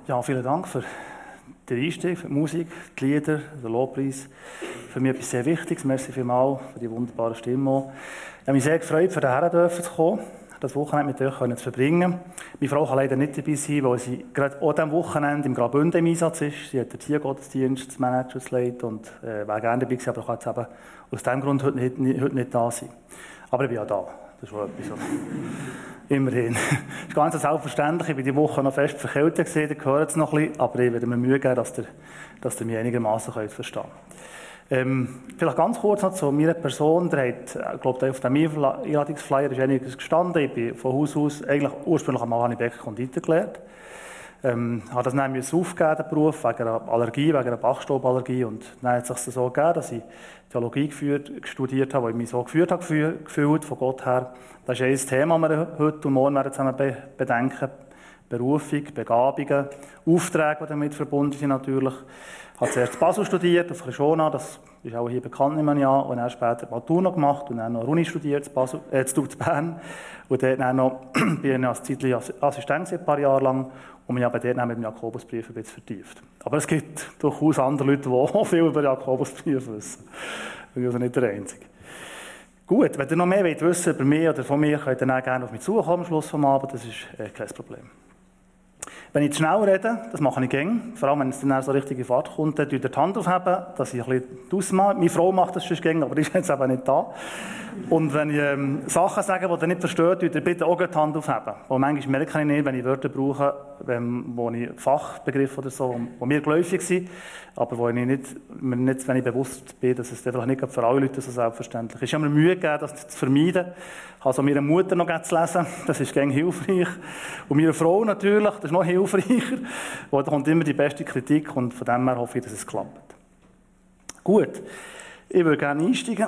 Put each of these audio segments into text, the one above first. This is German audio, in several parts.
Ja, vielen Dank für den Einstieg, für die Musik, die Lieder, den Lobpreis. Für mich etwas sehr Wichtiges. Merci vielmals für die wunderbare Stimme. Ich habe mich sehr gefreut, hierher zu kommen, das Wochenende mit euch zu verbringen. Meine Frau kann leider nicht dabei sein, weil sie gerade auch diesem Wochenende im Graubünden im Einsatz ist. Sie hat den Tiergottesdienst zu managen, zu leiten und wäre gerne dabei gewesen, aber kann jetzt eben aus diesem Grund heute nicht da sein. Aber ich bin ja da. Das ist schon etwas. Immerhin. Das ist ganz selbstverständlich. Ich war diese Woche noch fest verkältet gewesen, da gehört es noch ein bisschen, aber ich werde mir Mühe geben, dass ihr mich einigermaßen verstehen könnt. Vielleicht ganz kurz noch zu meiner Person. Ihr habt, glaube ich, auf dem Einladungsflyer ist einiges gestanden. Ich bin von Haus aus eigentlich ursprünglich am Alani Becker Konditor gelernt. Habe das dann aufgegeben, den Beruf, wegen einer Allergie, wegen einer Bachstauballergie. Und dann hat es sich so gegeben, dass ich Theologie studiert habe, weil ich mich so geführt habe, gefühlt von Gott her. Das ist ein Thema, das wir heute und morgen zusammen bedenken. Berufung, Begabungen, Aufträge, die damit verbunden sind natürlich. Ich habe zuerst Basel studiert, auf Krishona, das ist auch hier bekannt, nehme ich an, und dann später Matur noch gemacht und dann noch Uni studiert, zu Bern. Und dann noch bin ich als Zeitlich Assistent ein paar Jahre lang und mich aber dort mit dem Jakobusbrief ein bisschen vertieft. Aber es gibt durchaus andere Leute, die auch viel über den Jakobusbrief wissen. Ich bin also nicht der Einzige. Gut, wenn ihr noch mehr wissen wollt über mich oder von mir, könnt ihr dann gerne auf mich zukommen am Schluss des Abends, das ist kein Problem. Wenn ich zu schnell rede, das mache ich gerne, vor allem wenn es dann so richtig in Fahrt kommt, dann die Hand aufheben, dass ich ein bisschen ausmache. Meine Frau macht das schon gerne, aber die ist jetzt eben nicht da. Und wenn ich Sachen sage, die ihr nicht versteht, ihr bitte auch die Hand aufheben. Weil manchmal merke ich nicht, wenn ich Wörter brauche, wo ich Fachbegriffe oder so, die mir geläufig sind, aber wo ich nicht, wenn ich bewusst bin, dass es einfach nicht für alle Leute so selbstverständlich ist. Ich habe mir Mühe gegeben, das zu vermeiden. Ich habe also meiner Mutter noch zu lesen, das ist gerne hilfreich. Und meiner Frau natürlich, das ist noch hilfreicher, weil da kommt immer die beste Kritik und von dem her hoffe ich, dass es klappt. Gut, ich würde gerne einsteigen.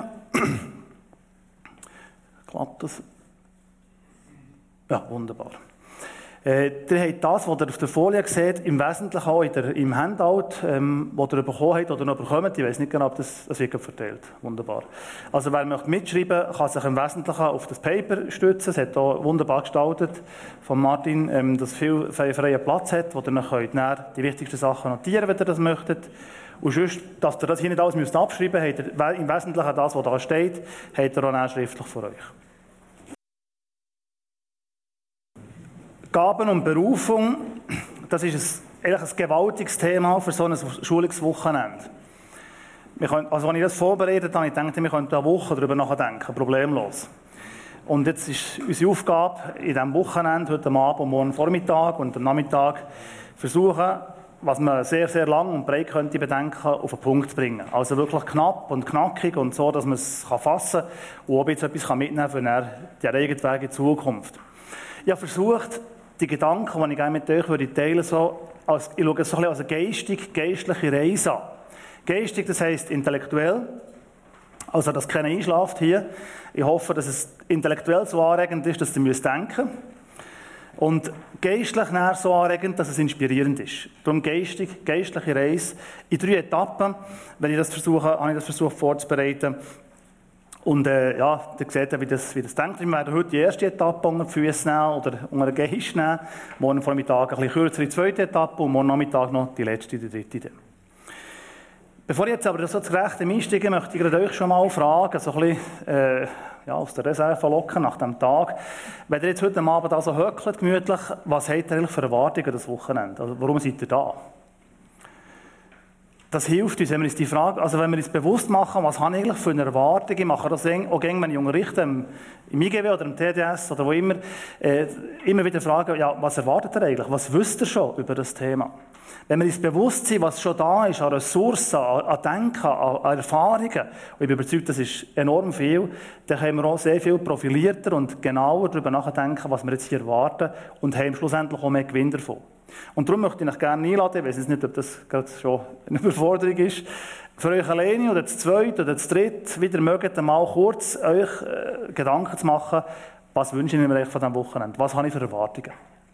Klappt das? Ja, wunderbar. Ihr habt das, was ihr auf der Folie seht, im Wesentlichen auch im Handout, das ihr bekommen habt oder noch bekommt. Ich weiß nicht genau, ob das wird verteilt. Wunderbar. Also wer möchte mitschreiben, kann sich im Wesentlichen auf das Paper stützen. Es hat auch wunderbar gestaltet von Martin, dass viel freien Platz hat, wo ihr dann die wichtigsten Sachen notieren, wenn ihr das möchtet. Und sonst, dass ihr das hier nicht alles abschreiben müsst, habt ihr im Wesentlichen das, was da steht, habt ihr auch schriftlich vor euch. Gaben und Berufung, das ist eigentlich ein gewaltiges Thema für so ein Schulungswochenende. Also, als ich das vorbereitet habe, ich dachte, wir könnten eine Woche darüber nachdenken, problemlos. Und jetzt ist unsere Aufgabe in diesem Wochenende, heute Abend und morgen Vormittag und am Nachmittag, versuchen, was man sehr, sehr lang und breit könnte bedenken, auf den Punkt zu bringen. Also wirklich knapp und knackig und so, dass man es fassen kann und auch jetzt etwas mitnehmen kann für die eigenen Wege in Zukunft. Ich habe versucht, die Gedanken, die ich gerne mit euch teilen würde, ich schaue es so ein bisschen als eine geistliche Reise an. Geistig, das heisst intellektuell, also dass keiner einschläft hier. Ich hoffe, dass es intellektuell so anregend ist, dass ihr denken müsst. Und geistlich so anregend, dass es inspirierend ist. Darum geistliche Reise in 3 Etappen, habe ich das versucht vorzubereiten. Und ihr seht, wie das denkt. Wir werden heute die erste Etappe unter die Füße nehmen oder unter den Geist nehmen. Morgen Vormittag ein bisschen kürzer die zweite Etappe und morgen Nachmittag noch die letzte, die dritte. Bevor ich jetzt aber so zurecht einsteige, möchte ich euch schon mal fragen, so ein bisschen aus der Reserve locken nach dem Tag. Wenn ihr jetzt heute Abend also hört, gemütlich, was habt ihr eigentlich für Erwartungen das Wochenende? Also warum seid ihr da? Das hilft uns, wenn wir uns die Frage, also wenn wir uns bewusst machen, was habe ich eigentlich für eine Erwartung, ich mache das auch gerne, wenn ich unterrichte, im IGW oder im TDS oder wo immer, immer wieder fragen, ja, was erwartet ihr eigentlich? Was wisst ihr schon über das Thema? Wenn wir uns bewusst sind, was schon da ist, an Ressourcen, an Denken, an Erfahrungen, und ich bin überzeugt, das ist enorm viel, dann können wir auch sehr viel profilierter und genauer darüber nachdenken, was wir jetzt hier erwarten und haben schlussendlich auch mehr Gewinn davon. Und darum möchte ich euch gerne einladen, ich weiß nicht, ob das gerade schon eine Überforderung ist, für euch alleine oder zu zweit oder zu dritt, wieder mögt, einmal kurz euch Gedanken zu machen, was wünsche ich mir von diesem Wochenende, was habe ich für Erwartungen.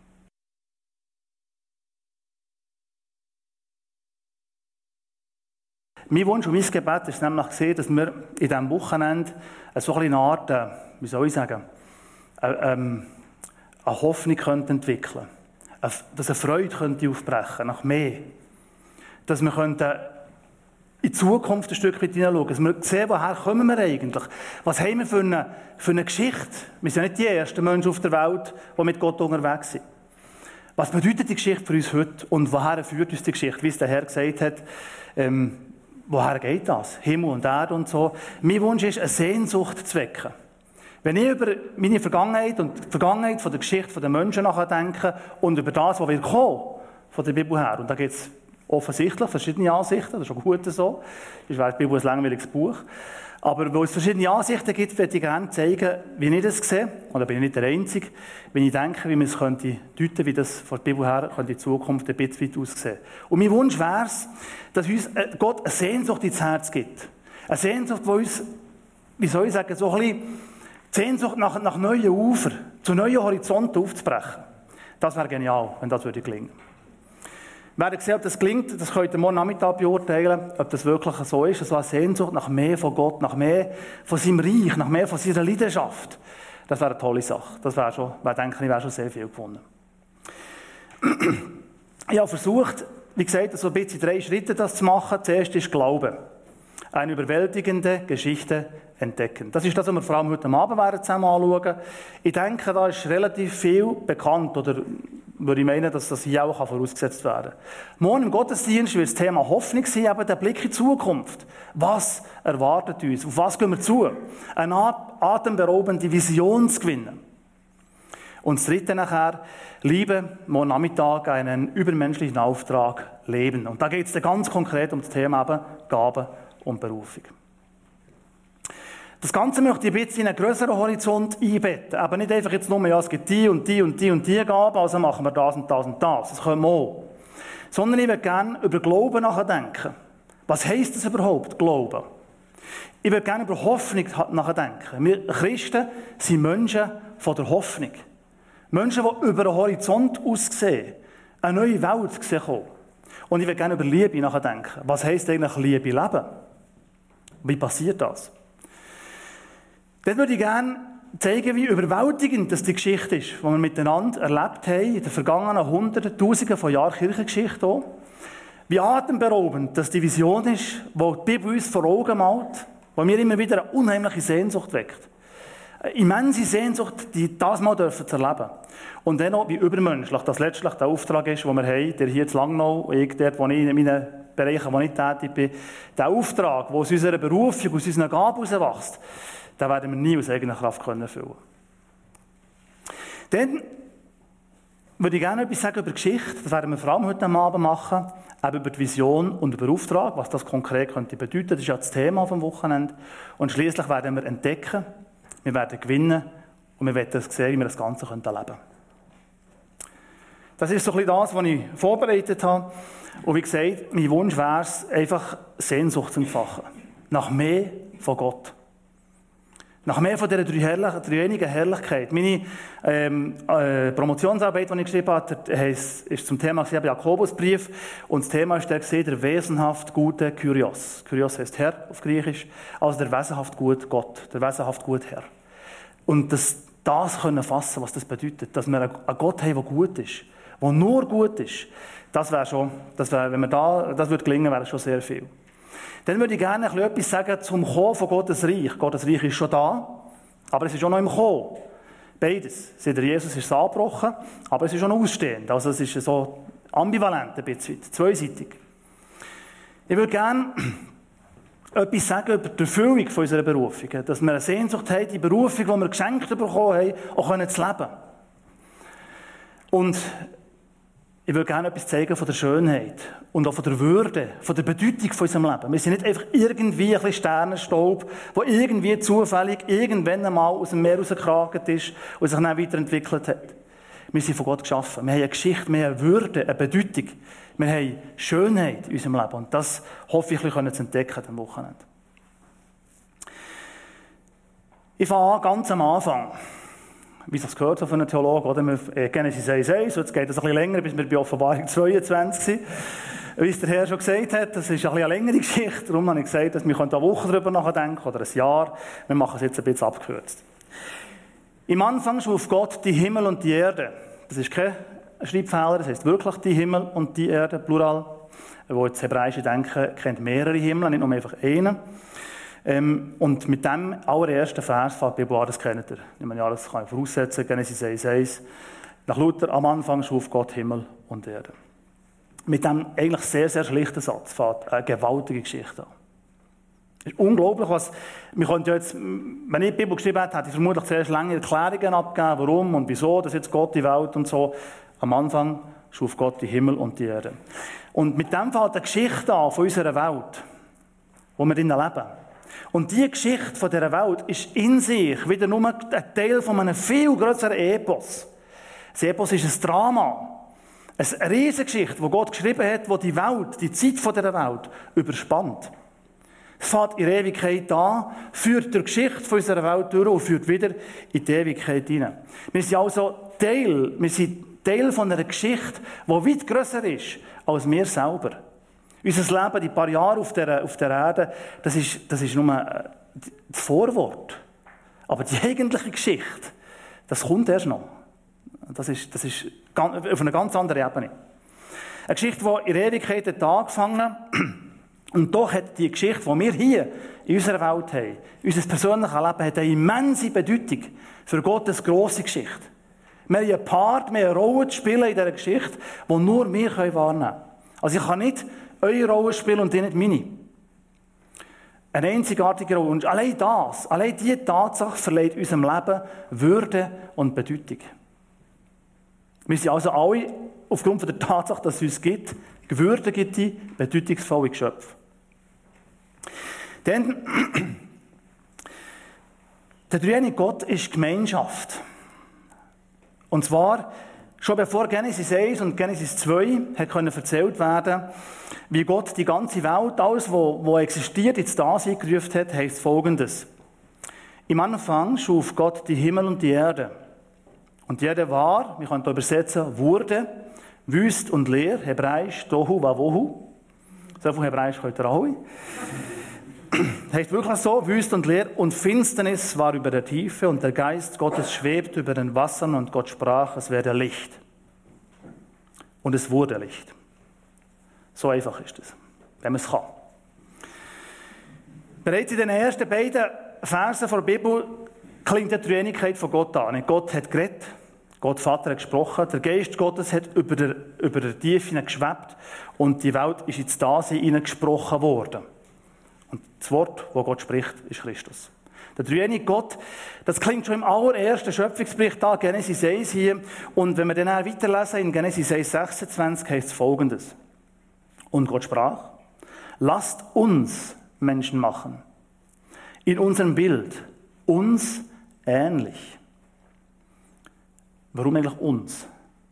Mein Wunsch und mein Gebet ist nämlich gesehen, dass wir in diesem Wochenende so eine Art, wie soll ich sagen, eine Hoffnung entwickeln können. dass eine Freude könnte aufbrechen nach mehr. Dass wir in die Zukunft ein Stück weit hineinschauen, dass wir sehen, woher kommen wir eigentlich? Was haben wir für eine Geschichte? Wir sind ja nicht die ersten Menschen auf der Welt, die mit Gott unterwegs sind. Was bedeutet die Geschichte für uns heute und woher führt uns die Geschichte? Wie es der Herr gesagt hat, woher geht das? Himmel und Erde und so. Mein Wunsch ist, eine Sehnsucht zu wecken. Wenn ich über meine Vergangenheit und die Vergangenheit von der Geschichte der Menschen nachdenke und über das, was wir kommen, von der Bibel her, und da gibt es offensichtlich verschiedene Ansichten, das ist auch gut so, sonst wäre die Bibel ein langweiliges Buch. Aber wo es verschiedene Ansichten gibt, würde ich gerne zeigen, wie ich das sehe, und da bin ich nicht der Einzige, wie ich denke, wie man es könnte deuten, wie das von der Bibel her könnte in Zukunft ein bisschen weit aussehen. Und mein Wunsch wäre es, dass uns Gott eine Sehnsucht ins Herz gibt. Eine Sehnsucht, die uns, wie soll ich sagen, so ein bisschen die Sehnsucht nach neuen Ufern, zu neuen Horizonten aufzubrechen. Das wäre genial, wenn das würde gelingen. Wir werden sehen, ob das gelingt, das könnt ihr morgen Nachmittag beurteilen, ob das wirklich so ist, so eine Sehnsucht nach mehr von Gott, nach mehr von seinem Reich, nach mehr von seiner Leidenschaft. Das wäre eine tolle Sache. Das wäre schon, denke ich, wäre schon sehr viel gewonnen. Ich habe versucht, wie gesagt, so ein bisschen 3 Schritte das zu machen. Zuerst ist Glauben. Eine überwältigende Geschichte entdecken. Das ist das, was wir vor allem heute Abend werden zusammen anschauen. Ich denke, da ist relativ viel bekannt, oder würde ich meinen, dass das hier auch vorausgesetzt werden kann. Morgen im Gottesdienst wird das Thema Hoffnung sein, eben der Blick in die Zukunft. Was erwartet uns? Auf was gehen wir zu? Eine atemberaubende Vision zu gewinnen. Und das Dritte nachher, Liebe, morgen Nachmittag einen übermenschlichen Auftrag leben. Und da geht es dann ganz konkret um das Thema eben Gaben und Berufung. Das Ganze möchte ich ein bisschen in einen grösseren Horizont einbetten. Aber nicht einfach jetzt nur, ja, es gibt die und die und die und die Gaben, also machen wir das und das und das. Das können wir auch. Sondern ich würde gerne über Glauben nachdenken. Was heisst das überhaupt, Glauben? Ich würde gerne über Hoffnung nachdenken. Wir Christen sind Menschen von der Hoffnung. Menschen, die über den Horizont aussehen, eine neue Welt sehen. Und ich würde gerne über Liebe nachdenken. Was heisst eigentlich Liebe leben? Wie passiert das? Dann würde ich gerne zeigen, wie überwältigend das die Geschichte ist, die wir miteinander erlebt haben in den vergangenen Hunderten, Tausenden von Jahren Kirchengeschichte auch. Wie atemberaubend das die Vision ist, die die Bibel uns vor Augen malt, die mir immer wieder eine unheimliche Sehnsucht weckt. Eine immense Sehnsucht, die das mal zu erleben. Und dann auch, wie übermenschlich das letztlich der Auftrag ist, den wir haben, der hier in Langnau, und ich dort, wo ich in meinen Bereichen, wo ich tätig bin, der Auftrag, der aus unserer Berufung, aus unseren Gaben herauswächst, den werden wir nie aus eigener Kraft erfüllen können. Dann würde ich gerne etwas sagen über Geschichte, das werden wir vor allem heute Abend machen, eben über die Vision und über den Auftrag, was das konkret könnte bedeuten, das ist ja das Thema vom Wochenende. Und schliesslich werden wir entdecken, wir werden gewinnen und wir werden sehen, wie wir das Ganze erleben können. Das ist so ein bisschen das, was ich vorbereitet habe. Und wie gesagt, mein Wunsch wäre es, einfach Sehnsucht zu entfachen. Nach mehr von Gott. Nach mehr von dieser dreieinigen Herrlichkeit. Meine Promotionsarbeit, die ich geschrieben habe, ist zum Thema Jakobusbrief. Und das Thema ist der wesenhaft gute Kyrios. Kyrios heißt Herr auf Griechisch. Also der wesenhaft gute Gott. Der wesenhaft gute Herr. Und das können fassen, was das bedeutet. Dass wir einen Gott haben, der gut ist. Der nur gut ist. Das wäre schon, wenn wir das würde gelingen, wäre schon sehr viel. Dann würde ich gerne etwas sagen zum Kommen von Gottes Reich. Gottes Reich ist schon da, aber es ist auch noch im Kommen. Beides. Seit Jesus ist es angebrochen, aber es ist auch noch ausstehend. Also es ist so ambivalent ein bisschen, zweiseitig. Ich würde gerne etwas sagen über die Erfüllung von unserer Berufung. Dass wir eine Sehnsucht haben, die Berufung, die wir geschenkt bekommen haben, auch zu leben. Und ich will gerne etwas zeigen von der Schönheit und auch von der Würde, von der Bedeutung von unserem Leben. Wir sind nicht einfach irgendwie ein bisschen Sternenstaub, der irgendwie zufällig irgendwann einmal aus dem Meer rausgekraget ist und sich dann weiterentwickelt hat. Wir sind von Gott geschaffen. Wir haben eine Geschichte, wir haben eine Würde, eine Bedeutung. Wir haben Schönheit in unserem Leben. Und das hoffe ich, zu entdecken am Wochenende. Ich fange an ganz am Anfang. Wie das gehört so von einem Theologen, oder? Genesis 1,1, jetzt geht es ein bisschen länger, bis wir bei Offenbarung 22 sind. Wie es der Herr schon gesagt hat, das ist eine längere Geschichte. Darum habe ich gesagt, dass wir eine Woche darüber nachdenken oder ein Jahr. Wir machen es jetzt ein bisschen abgekürzt. Im Anfang schuf Gott die Himmel und die Erde. Das ist kein Schreibfehler, das heisst wirklich die Himmel und die Erde, Plural. Wo das hebräische Denken kennt mehrere Himmel, nicht nur einfach einen. Und mit dem allerersten Vers fängt die Bibel an, das kennt ihr. Ich meine, ja, das kann ich voraussetzen, Genesis 1,1. Nach Luther, am Anfang schuf Gott Himmel und Erde. Mit dem eigentlich sehr, sehr schlichten Satz fängt eine gewaltige Geschichte an. Es ist unglaublich, was, wir könnten ja jetzt, wenn ich die Bibel geschrieben hätte, hätte ich vermutlich zuerst lange Erklärungen abgegeben, warum und wieso, dass jetzt Gott die Welt und so. Am Anfang schuf Gott die Himmel und die Erde. Und mit dem fängt eine Geschichte an von unserer Welt, wo wir drinnen leben. Und diese Geschichte von dieser Welt ist in sich wieder nur ein Teil von einem viel größeren Epos. Das Epos ist ein Drama. Eine Riesengeschichte, die Gott geschrieben hat, die die Welt, die Zeit von dieser Welt überspannt. Es fängt in der Ewigkeit an, führt durch die Geschichte von unserer Welt durch und führt wieder in die Ewigkeit hinein. Wir sind also Teil von einer Geschichte, die weit grösser ist als wir selber. Unser Leben, die paar Jahre auf der Erde, das ist nur das Vorwort. Aber die eigentliche Geschichte, das kommt erst noch. Das ist auf einer ganz anderen Ebene. Eine Geschichte, die in der Ewigkeit hat angefangen. Und doch hat die Geschichte, die wir hier in unserer Welt haben, unser persönliches Leben, hat eine immense Bedeutung für Gottes grosse Geschichte. Wir haben einen Part, wir haben eine Rolle zu spielen in dieser Geschichte, die nur wir wahrnehmen können. Also ich kann nicht eure Rolle spielen und ihr nicht meine. Eine einzigartige Rolle. Und allein diese Tatsache verleiht unserem Leben Würde und Bedeutung. Wir sind also alle, aufgrund der Tatsache, dass es uns gibt, gewürdigte, bedeutungsvolle Geschöpfe. Denn der dreieinige Gott ist Gemeinschaft. Und zwar, schon bevor Genesis 1 und Genesis 2 erzählt werden, wie Gott die ganze Welt, alles, was existiert, ins Dasein gerufen hat, heisst Folgendes. Im Anfang schuf Gott die Himmel und die Erde. Und die Erde war, wir können da übersetzen, wurde, wüst und leer, hebräisch, tohu wawohu. So viel hebräisch könnt ihr alle. Heißt wirklich so, wüst und leer, und Finsternis war über der Tiefe, und der Geist Gottes schwebt über den Wassern, und Gott sprach, es werde Licht. Und es wurde Licht. So einfach ist es, wenn man es kann. Bereits in den ersten beiden Versen der Bibel klingt die Dreieinigkeit von Gott an. Gott hat geredet, Gott Vater hat gesprochen, der Geist Gottes hat über der Tiefe geschwebt, und die Welt ist ins Dasein hineingesprochen worden. Und das Wort, das Gott spricht, ist Christus. Der dreieinige Gott, das klingt schon im allerersten Schöpfungsbericht an, Genesis 1 hier. Und wenn wir dann weiterlesen, in Genesis 1, 26, heißt es Folgendes. Und Gott sprach, lasst uns Menschen machen, in unserem Bild, uns ähnlich. Warum eigentlich uns?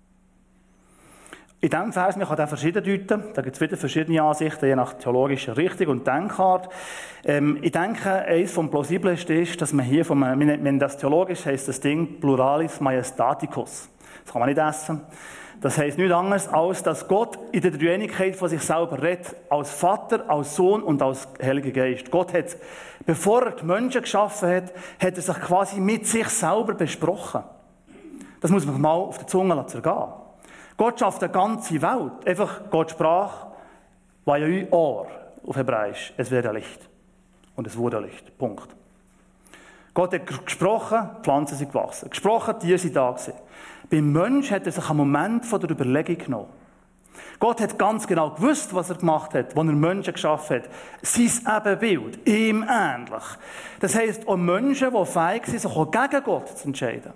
In diesem Vers, man kann den verschieden deuten, da gibt es wieder verschiedene Ansichten, je nach theologischer Richtung und Denkart. Ich denke, eines vom Plausibelsten ist, dass man hier, wenn das theologisch heisst, das Ding Pluralis Majestaticus. Das kann man nicht essen. Das heisst nichts anderes, als dass Gott in der Dreieinigkeit von sich selber redet, als Vater, als Sohn und als Heiliger Geist. Gott hat, bevor er die Menschen geschaffen hat er sich quasi mit sich selber besprochen. Das muss man mal auf der Zunge zergehen. Gott schafft eine ganze Welt. Einfach, Gott sprach, Vayoi Or, auf Hebräisch, es werde Licht. Und es wurde Licht. Punkt. Gott hat gesprochen, Pflanzen sind gewachsen. Gesprochen, Tiere sind da gewesen. Beim Menschen hat er sich einen Moment von der Überlegung genommen. Gott hat ganz genau gewusst, was er gemacht hat, als er Menschen geschaffen hat. Sein Ebenbild, ihm ähnlich. Das heisst, auch Menschen, die fähig sind, sich auch gegen Gott zu entscheiden.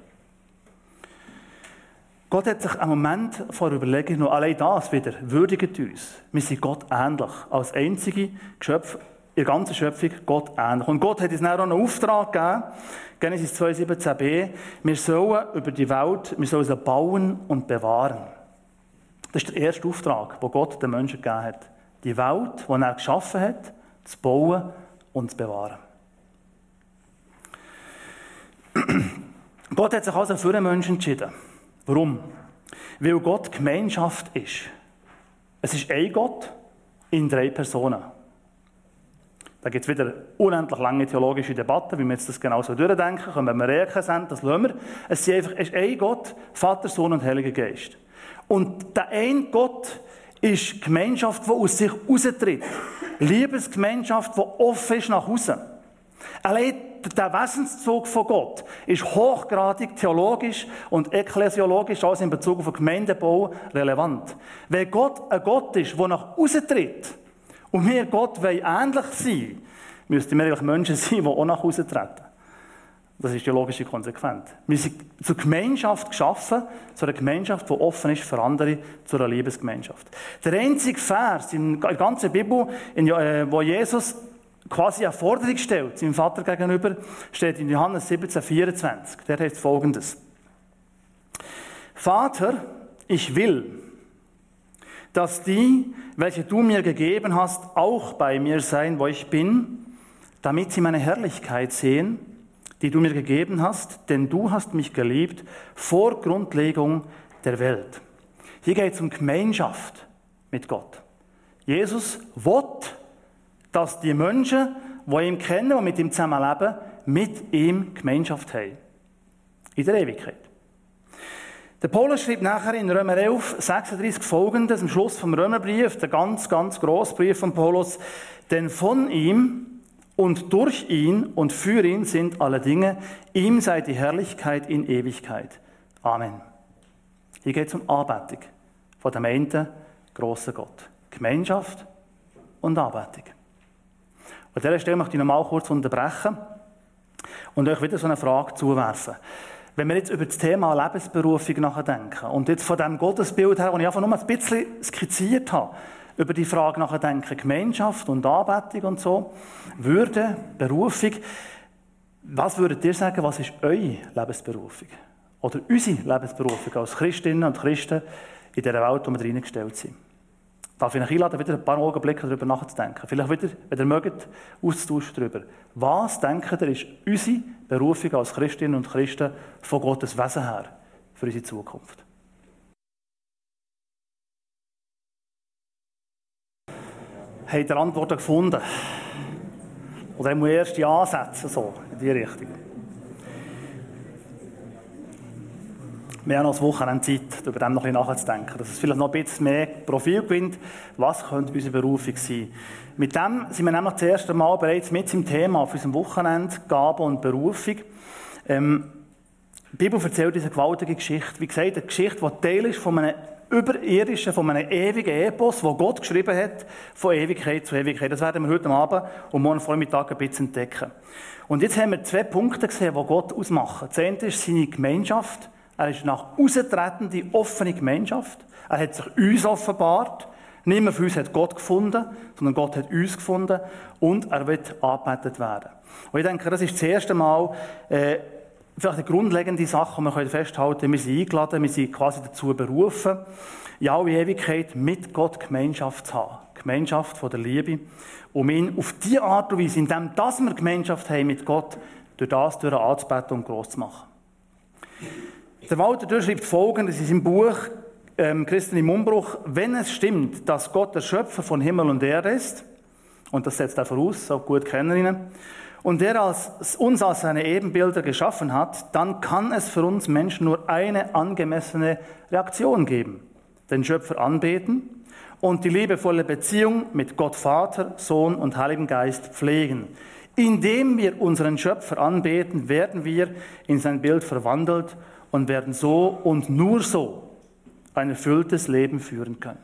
Gott hat sich einen Moment vor der Überlegung genommen, allein das wieder würdigt uns. Wir sind Gott ähnlich. Als einzige Geschöpf in der ganzen Schöpfung Gott ähnlich. Und Gott hat uns dann auch einen Auftrag gegeben, Genesis 2,17b, wir sollen über die Welt, wir sollen sie bauen und bewahren. Das ist der erste Auftrag, den Gott den Menschen gegeben hat. Die Welt, die er geschaffen hat, zu bauen und zu bewahren. Gott hat sich also für den Menschen entschieden. Warum? Weil Gott Gemeinschaft ist. Es ist ein Gott in 3 Personen. Da gibt es wieder unendlich lange theologische Debatten, wie wir jetzt das genau so durchdenken können. Wenn wir Regeln sind, das lassen wir. Es ist ein Gott, Vater, Sohn und Heiliger Geist. Und der eine Gott ist Gemeinschaft, die aus sich raustritt. Liebesgemeinschaft, die offen ist nach außen. Allein der Wesenszug von Gott ist hochgradig theologisch und ekklesiologisch, also in Bezug auf den Gemeindebau, relevant. Wenn Gott ein Gott ist, der nach außen tritt und wir Gott ähnlich sein, müssten wir eigentlich Menschen sein, die auch nach außen treten. Das ist die logische Konsequenz. Wir sind zur Gemeinschaft geschaffen, zu einer Gemeinschaft, die offen ist für andere, zu einer Liebesgemeinschaft. Der einzige Vers in der ganzen Bibel, wo Jesus quasi eine Forderung stellt, seinem Vater gegenüber, steht in Johannes 17,24. Der heißt Folgendes: Vater, ich will, dass die, welche du mir gegeben hast, auch bei mir sein, wo ich bin, damit sie meine Herrlichkeit sehen, die du mir gegeben hast, denn du hast mich geliebt vor Grundlegung der Welt. Hier geht es um Gemeinschaft mit Gott. Jesus will, dass die Menschen, die ihn kennen und mit ihm zusammenleben, mit ihm Gemeinschaft haben. In der Ewigkeit. Der Paulus schreibt nachher in Römer 11, 36 Folgendes, am Schluss vom Römerbrief, der ganz, ganz grosse Brief von Paulus: Denn von ihm und durch ihn und für ihn sind alle Dinge, ihm sei die Herrlichkeit in Ewigkeit. Amen. Hier geht es um Anbetung von dem einen grossen Gott. Gemeinschaft und Anbetung. An dieser Stelle möchte ich noch mal kurz unterbrechen und euch wieder so eine Frage zuwerfen. Wenn wir jetzt über das Thema Lebensberufung nachdenken und jetzt von diesem Gottesbild her, das ich einfach nur ein bisschen skizziert habe, über die Frage nachdenken, Gemeinschaft und Anbetung und so, Würde, Berufung, was würdet ihr sagen, was ist eure Lebensberufung? Oder unsere Lebensberufung als Christinnen und Christen in dieser Welt, in der wir reingestellt sind? Darf ich euch einladen, wieder ein paar Augenblicke darüber nachzudenken? Vielleicht wieder, wenn ihr mögt, austauschen darüber. Was, denkt ihr, ist unsere Berufung als Christinnen und Christen von Gottes Wesen her für unsere Zukunft? Habt ihr Antworten gefunden? Oder haben wir erste Ansätze so in diese Richtung? Wir haben noch ein Wochenende Zeit, über dem noch ein bisschen nachzudenken, dass es vielleicht noch ein bisschen mehr Profil gewinnt. Was könnte unsere Berufung sein? Mit dem sind wir nämlich das erste Mal bereits mit im Thema auf unserem Wochenende Gabe und Berufung. Die Bibel erzählt diese gewaltige Geschichte. Wie gesagt, eine Geschichte, die Teil ist von einem überirdischen, von einem ewigen Epos, das Gott geschrieben hat, von Ewigkeit zu Ewigkeit. Das werden wir heute Abend und morgen Vormittag ein bisschen entdecken. Und jetzt haben wir 2 Punkte gesehen, die Gott ausmachen. Das eine ist seine Gemeinschaft. Er ist nach außen tretende, offene Gemeinschaft. Er hat sich uns offenbart. Niemand von uns hat Gott gefunden, sondern Gott hat uns gefunden. Und er wird angebetet werden. Und ich denke, das ist das erste Mal vielleicht eine grundlegende Sache, die wir festhalten können. Wir sind eingeladen, wir sind quasi dazu berufen, in alle Ewigkeit mit Gott Gemeinschaft zu haben. Gemeinschaft von der Liebe. Um ihn auf die Art und Weise, indem wir Gemeinschaft haben mit Gott, durch anzubeten und gross zu machen. Der Walter schreibt Folgendes in seinem Buch Christen im Umbruch: Wenn es stimmt, dass Gott der Schöpfer von Himmel und Erde ist, und das setzt er voraus, so gut kennen ihn, und er uns als seine Ebenbilder geschaffen hat, dann kann es für uns Menschen nur eine angemessene Reaktion geben: Den Schöpfer anbeten und die liebevolle Beziehung mit Gott Vater, Sohn und Heiligen Geist pflegen. Indem wir unseren Schöpfer anbeten, werden wir in sein Bild verwandelt und werden so und nur so ein erfülltes Leben führen können.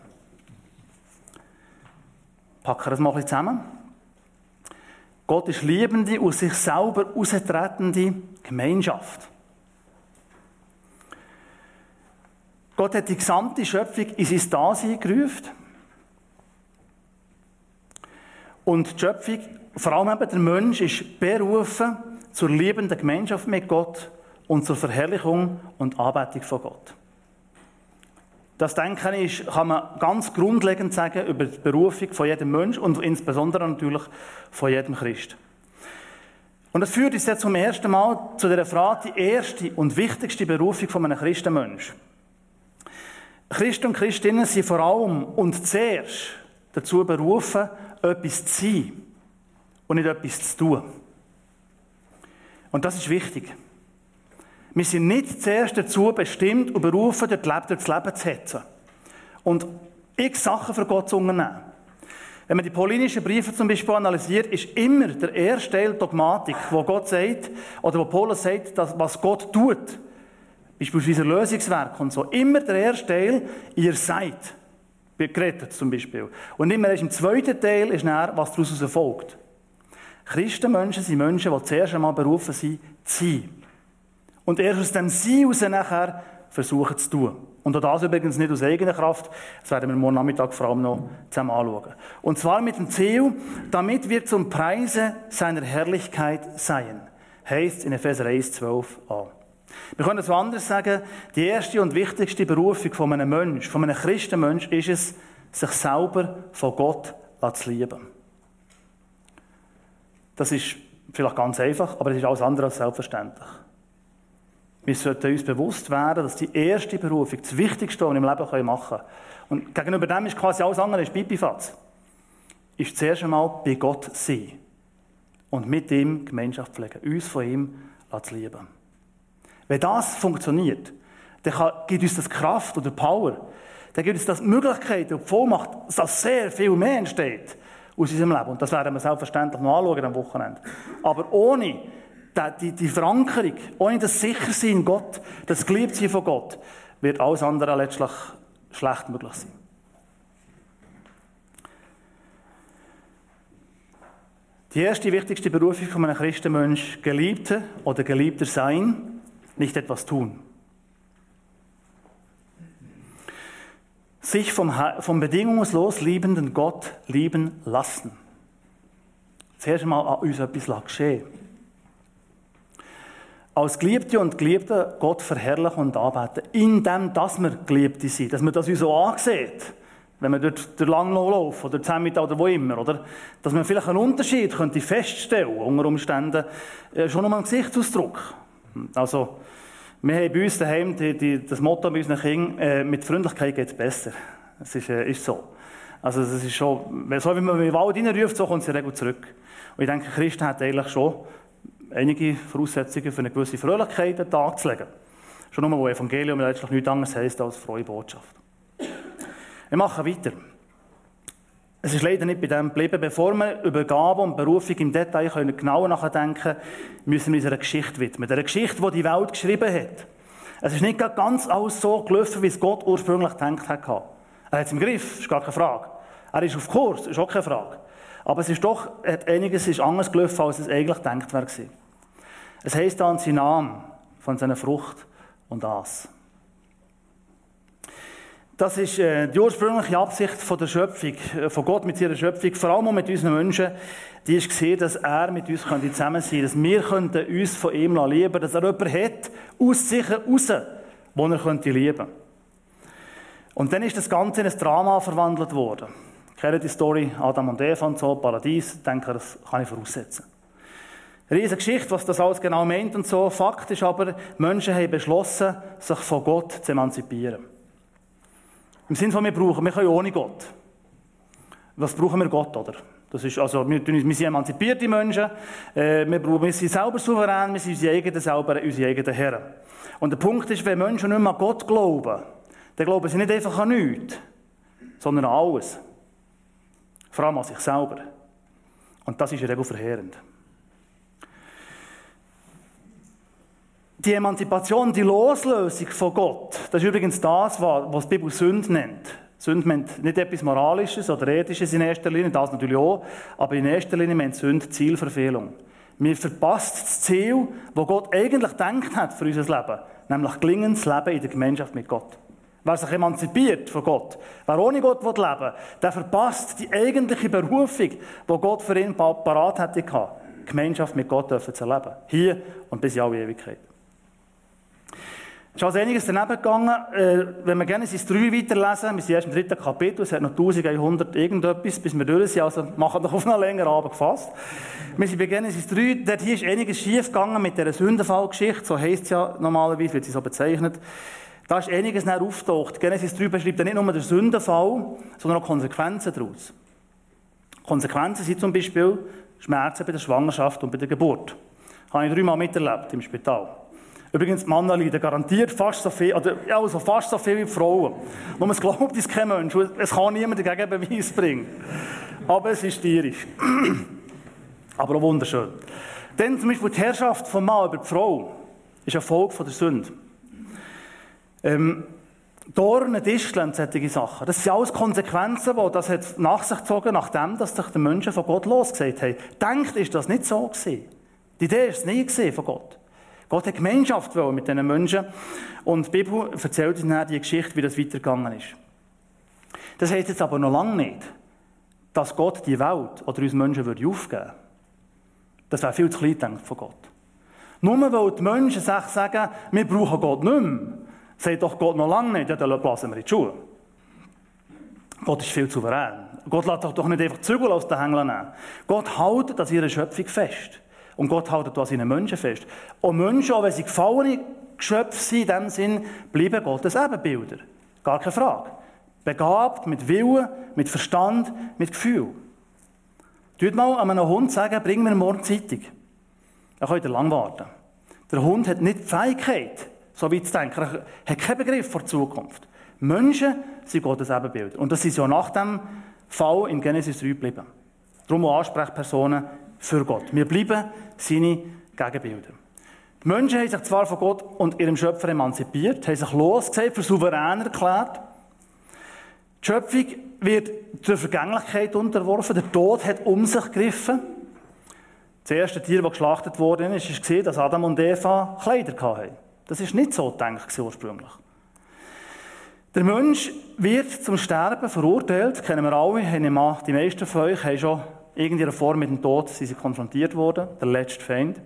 Packen wir das mal ein bisschen zusammen. Gott ist liebende, aus sich selber austretende Gemeinschaft. Gott hat die gesamte Schöpfung in sein Dasein gerufen. Und die Schöpfung, vor allem eben der Mensch, ist berufen zur liebenden Gemeinschaft mit Gott und zur Verherrlichung und Anbetung von Gott. Das, denke ich, kann man ganz grundlegend sagen über die Berufung von jedem Menschen und insbesondere natürlich von jedem Christ. Und das führt uns jetzt zum ersten Mal zu der Frage, die erste und wichtigste Berufung von einem Christenmensch. Christen und Christinnen sind vor allem und zuerst dazu berufen, etwas zu sein und nicht etwas zu tun. Und das ist wichtig. Wir sind nicht zuerst dazu bestimmt und berufen, durch das Leben zu hetzen und x Sachen für Gott zu unternehmen. Wenn man die paulinischen Briefe zum Beispiel analysiert, ist immer der erste Teil Dogmatik, wo Gott sagt, oder wo Paulus sagt, dass, was Gott tut, beispielsweise Lösungswerk und so, immer der erste Teil, ihr seid gerettet zum Beispiel. Und immer erst im zweiten Teil ist dann, was daraus folgt. Christenmenschen sind Menschen, die zuerst einmal berufen sind, zu sein. Und erst aus dem Sein heraus nachher versuchen zu tun. Und auch das übrigens nicht aus eigener Kraft. Das werden wir morgen Nachmittag vor allem noch zusammen anschauen. Und zwar mit dem Ziel, damit wir zum Preise seiner Herrlichkeit seien. Heißt in Epheser 1,12a. Wir können so anders sagen, die erste und wichtigste Berufung von einem Menschen, von einem Christenmensch, ist es, sich selber von Gott zu lieben. Das ist vielleicht ganz einfach, aber es ist alles andere als selbstverständlich. Wir sollten uns bewusst werden, dass die erste Berufung, das Wichtigste, was wir im Leben machen können, und gegenüber dem ist quasi alles andere, ist Pipifatz, ist zuerst einmal bei Gott sein und mit ihm Gemeinschaft pflegen, uns von ihm zu lieben. Wenn das funktioniert, dann gibt uns das Kraft oder Power, dann gibt uns das Möglichkeit und die Vollmacht, dass sehr viel mehr entsteht aus unserem Leben. Und das werden wir selbstverständlich noch anschauen am Wochenende. Aber ohne die Verankerung, ohne das Sichersein in Gott, das Geliebtsein von Gott, wird alles andere letztlich schlecht möglich sein. Die erste wichtigste Berufung von einem Christenmensch, Geliebter oder Geliebter sein, nicht etwas tun. Sich vom bedingungslos liebenden Gott lieben lassen. Zuerst einmal an uns etwas geschehen. Als Geliebte und Geliebte Gott verherrlichen und anbeten, indem dass wir Geliebte sind, dass man das uns so ansieht, wenn wir durch Langlauf laufen oder Zemmita oder wo immer, oder? Dass man vielleicht einen Unterschied könnte feststellen, unter Umständen, schon nur am Gesichtsausdruck. Also, wir haben bei uns daheim das Motto bei unseren Kindern, mit Freundlichkeit geht es besser. Das ist so. Also, das ist schon, so wie man in den Wald reinruft, so kommt es in der Regel zurück. Und ich denke, Christen hat eigentlich schon einige Voraussetzungen für eine gewisse Fröhlichkeit an den Tag zu legen. Schon nur, wo Evangelium letztlich nichts anderes heisst als frohe Botschaft. Wir machen weiter. Es ist leider nicht bei dem geblieben. Bevor wir über Gaben und Berufung im Detail genauer nachdenken können, müssen wir uns einer Geschichte widmen. Einer Geschichte, die die Welt geschrieben hat. Es ist nicht ganz alles so gelaufen, wie es Gott ursprünglich gedacht hat. Er hat es im Griff, ist gar keine Frage. Er ist auf Kurs, ist auch keine Frage. Aber es ist doch, einiges ist anders gelaufen, als es eigentlich gedacht war. Es heisst dann, sie nahm von seiner Frucht und aß. Das ist die ursprüngliche Absicht von der Schöpfung, von Gott mit seiner Schöpfung, vor allem auch mit unseren Menschen, die ist gesehen, dass er mit uns zusammen sein könnte, dass wir uns von ihm lieben könnten, dass er jemanden hat, aus sich heraus, den er lieben könnte. Und dann ist das Ganze in ein Drama verwandelt worden. Kennt die Story, Adam und Eva und so, Paradies, ich denke, das kann ich voraussetzen. Eine riesige Geschichte, was das alles genau meint und so. Fakt ist aber, Menschen haben beschlossen, sich von Gott zu emanzipieren. Im Sinne von, wir können ohne Gott. Was brauchen wir Gott, oder? Das ist, also, wir sind emanzipierte Menschen, wir sind selber souverän, wir sind unsere eigenen Herren. Und der Punkt ist, wenn Menschen nicht mehr an Gott glauben, dann glauben sie nicht einfach an nichts, sondern an alles. Vor allem an sich selber. Und das ist in der Regel verheerend. Die Emanzipation, die Loslösung von Gott, das ist übrigens das, was die Bibel Sünde nennt. Sünde meint nicht etwas Moralisches oder Ethisches in erster Linie, das natürlich auch, aber in erster Linie meint Sünde Zielverfehlung. Wir verpassen das Ziel, das Gott eigentlich gedacht hat für unser Leben, nämlich gelingendes Leben in der Gemeinschaft mit Gott. Wer sich emanzipiert von Gott, wer ohne Gott leben will, der verpasst die eigentliche Berufung, die Gott für ihn parat hätte gehabt, Gemeinschaft mit Gott zu erleben. Hier und bis in alle Ewigkeit. Es ist also einiges daneben gegangen. Wenn wir Genesis 3 weiterlesen, wir sind erst im 3. Kapitel, es hat noch 1100 irgendetwas, bis wir durch sind, also machen wir auf noch länger Abend gefasst. Wir sind bei Genesis 3, dort hier ist einiges schief gegangen mit dieser Sündenfallgeschichte, so heisst es ja normalerweise, wird sie so bezeichnet. Da ist einiges näher auftaucht. Genesis 3 beschreibt ja nicht nur den Sündenfall, sondern auch Konsequenzen daraus. Konsequenzen sind zum Beispiel Schmerzen bei der Schwangerschaft und bei der Geburt. Das habe ich 3-mal miterlebt im Spital. Übrigens, die Männer leiden garantiert fast so viel, oder ja, also fast so viel wie die Frauen. Nur man glaubt, es ist kein Mensch. Es kann niemand dagegen Beweis bringen. Aber es ist tierisch. Aber auch wunderschön. Dann zum Beispiel die Herrschaft vom Mann über die Frau ist eine Folge von der Sünde. Dornen, Disteln, solche Sachen. Das sind alles Konsequenzen, die das hat nach sich gezogen, nachdem dass sich die Menschen von Gott losgesagt haben. Denkt, ist das nicht so gewesen. Die Idee ist es nie gewesen von Gott. Gott hat Gemeinschaft wollen mit diesen Menschen. Und die Bibel erzählt uns dann die Geschichte, wie das weitergegangen ist. Das heisst jetzt aber noch lange nicht, dass Gott die Welt oder uns Menschen aufgeben würde. Das wäre viel zu klein gedacht von Gott. Nur weil die Menschen sich sagen, wir brauchen Gott nicht mehr, sagt doch Gott noch lange nicht, ja, dann blasen wir in die Schuhe. Gott ist viel souverän. Gott lässt sich doch nicht einfach Zügel aus den Hängeln nehmen. Gott hält an ihrer Schöpfung fest. Und Gott hält an seinen Menschen fest. Und Menschen, auch wenn sie gefallene Geschöpfe sind, in dem Sinn, bleiben Gottes Ebenbilder. Gar keine Frage. Begabt, mit Willen, mit Verstand, mit Gefühl. Tut mal einem Hund sagen, bring mir morgen Zeitung. Dann könnt ihr lang warten. Der Hund hat nicht die Fähigkeit, so weit zu denken. Er hat keinen Begriff vor der Zukunft. Menschen sind Gottes Ebenbilder. Und das ist ja nach dem Fall in Genesis 3 geblieben. Darum auch Ansprechpersonen für Gott. Wir bleiben seine Gegenbilder. Die Menschen haben sich zwar von Gott und ihrem Schöpfer emanzipiert, haben sich losgesagt, für souverän erklärt. Die Schöpfung wird der Vergänglichkeit unterworfen, der Tod hat um sich gegriffen. Das erste Tier, das geschlachtet wurde, war, dass Adam und Eva Kleider hatten. Das war nicht so gedacht ursprünglich. Der Mensch wird zum Sterben verurteilt, das kennen wir alle, die meisten von euch haben schon in irgendeiner Form mit dem Tod sind sie konfrontiert worden, der letzte Feind.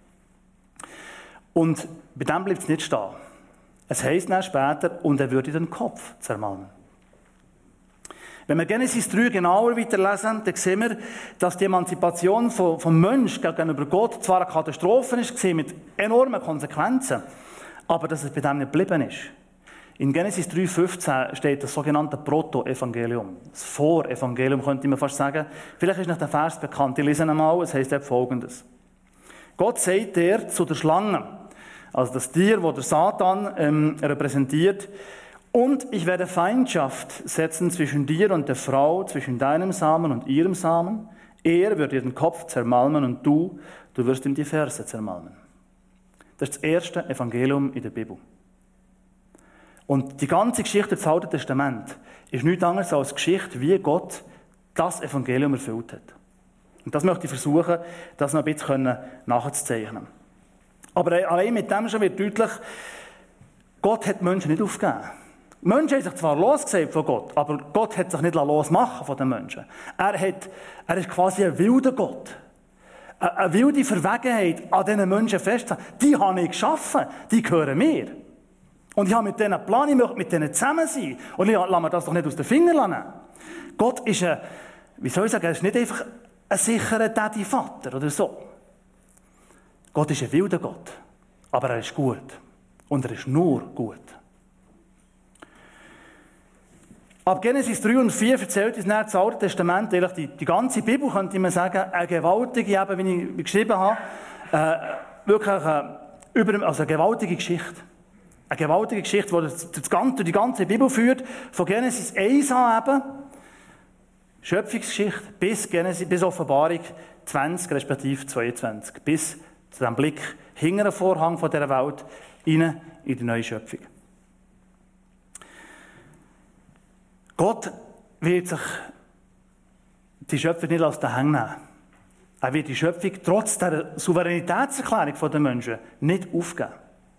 Und bei dem bleibt es nicht stehen. Es heisst dann später, und er würde den Kopf zermalmen. Wenn wir Genesis 3 genauer weiterlesen, dann sehen wir, dass die Emanzipation vom Menschen gegenüber Gott zwar eine Katastrophe war, mit enormen Konsequenzen, aber dass es bei dem nicht geblieben ist. In Genesis 3,15 steht das sogenannte Proto-Evangelium. Das Vor-Evangelium könnte man fast sagen. Vielleicht ist noch der Vers bekannt. Ich lese ihn einmal. Es heisst Folgendes. Gott sagt der zu der Schlange, also das Tier, das der Satan repräsentiert, und ich werde Feindschaft setzen zwischen dir und der Frau, zwischen deinem Samen und ihrem Samen. Er wird dir den Kopf zermalmen und du wirst ihm die Ferse zermalmen. Das ist das erste Evangelium in der Bibel. Und die ganze Geschichte des Alten Testaments ist nichts anderes als Geschichte, wie Gott das Evangelium erfüllt hat. Und das möchte ich versuchen, das noch ein bisschen nachzuzeichnen. Aber allein mit dem schon wird deutlich, Gott hat die Menschen nicht aufgegeben. Die Menschen haben sich zwar losgesagt von Gott, aber Gott hat sich nicht losmachen von den Menschen. Er ist quasi ein wilder Gott. Eine wilde Verwegenheit an diesen Menschen festzuhalten. Die habe ich geschaffen, die gehören mir. Und ich habe mit denen Plan, ich möchte mit denen zusammen sein. Und ich lasse mir das doch nicht aus den Fingern nehmen. Gott ist er ist nicht einfach ein sicherer Daddy-Vater oder so. Gott ist ein wilder Gott. Aber er ist gut. Und er ist nur gut. Ab Genesis 3 und 4 erzählt uns das Alte Testament, die ganze Bibel, könnte man sagen, eine gewaltige, eben, wie ich geschrieben habe, wirklich eine gewaltige Geschichte. Eine gewaltige Geschichte, die durch die ganze Bibel führt, von Genesis 1 an eben, Schöpfungsgeschichte, bis Offenbarung 20, respektive 22, bis zu dem Blick hinter den Vorhang von dieser Welt, rein in die neue Schöpfung. Gott wird sich die Schöpfung nicht aus den Händen nehmen. Er wird die Schöpfung trotz der Souveränitätserklärung der Menschen nicht aufgeben.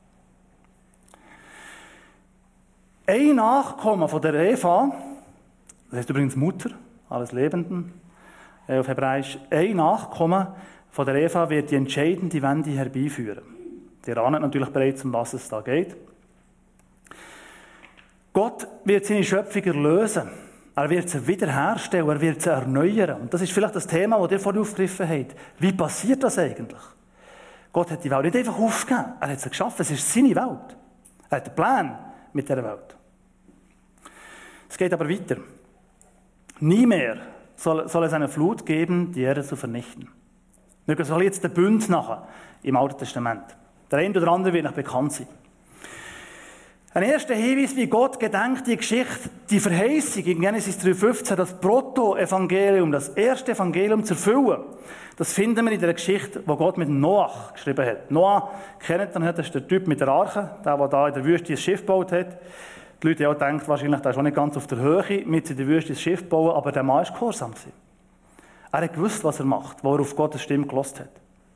Ein Nachkommen von der Eva, das heißt übrigens Mutter, alles Lebenden, auf Hebräisch, ein Nachkommen von der Eva wird die entscheidende Wende herbeiführen. Ihr ahnt natürlich bereits, um was es da geht. Gott wird seine Schöpfung erlösen. Er wird sie wiederherstellen, er wird sie erneuern. Und das ist vielleicht das Thema, das ihr vorhin aufgegriffen habt. Wie passiert das eigentlich? Gott hat die Welt nicht einfach aufgegeben. Er hat sie geschaffen. Es ist seine Welt. Er hat einen Plan mit dieser Welt. Es geht aber weiter. Nie mehr soll es eine Flut geben, die Erde zu vernichten. Wir gehen jetzt den Bund nachher im Alten Testament. Der eine oder andere wird noch bekannt sein. Ein erster Hinweis, wie Gott gedenkt, die Geschichte, die Verheißung in Genesis 3,15, das Proto-Evangelium, das erste Evangelium zu erfüllen, das finden wir in der Geschichte, die Gott mit Noach geschrieben hat. Noah kennt dann, das ist der Typ mit der Arche, der da in der Wüste ein Schiff gebaut hat. Die Leute haben auch gedacht, wahrscheinlich, der ist auch nicht ganz auf der Höhe, mit in der Wüste ein Schiff bauen, aber der Mann ist gehorsam gewesen. Er hat gewusst, was er macht, wo er auf Gottes Stimme gehört hat.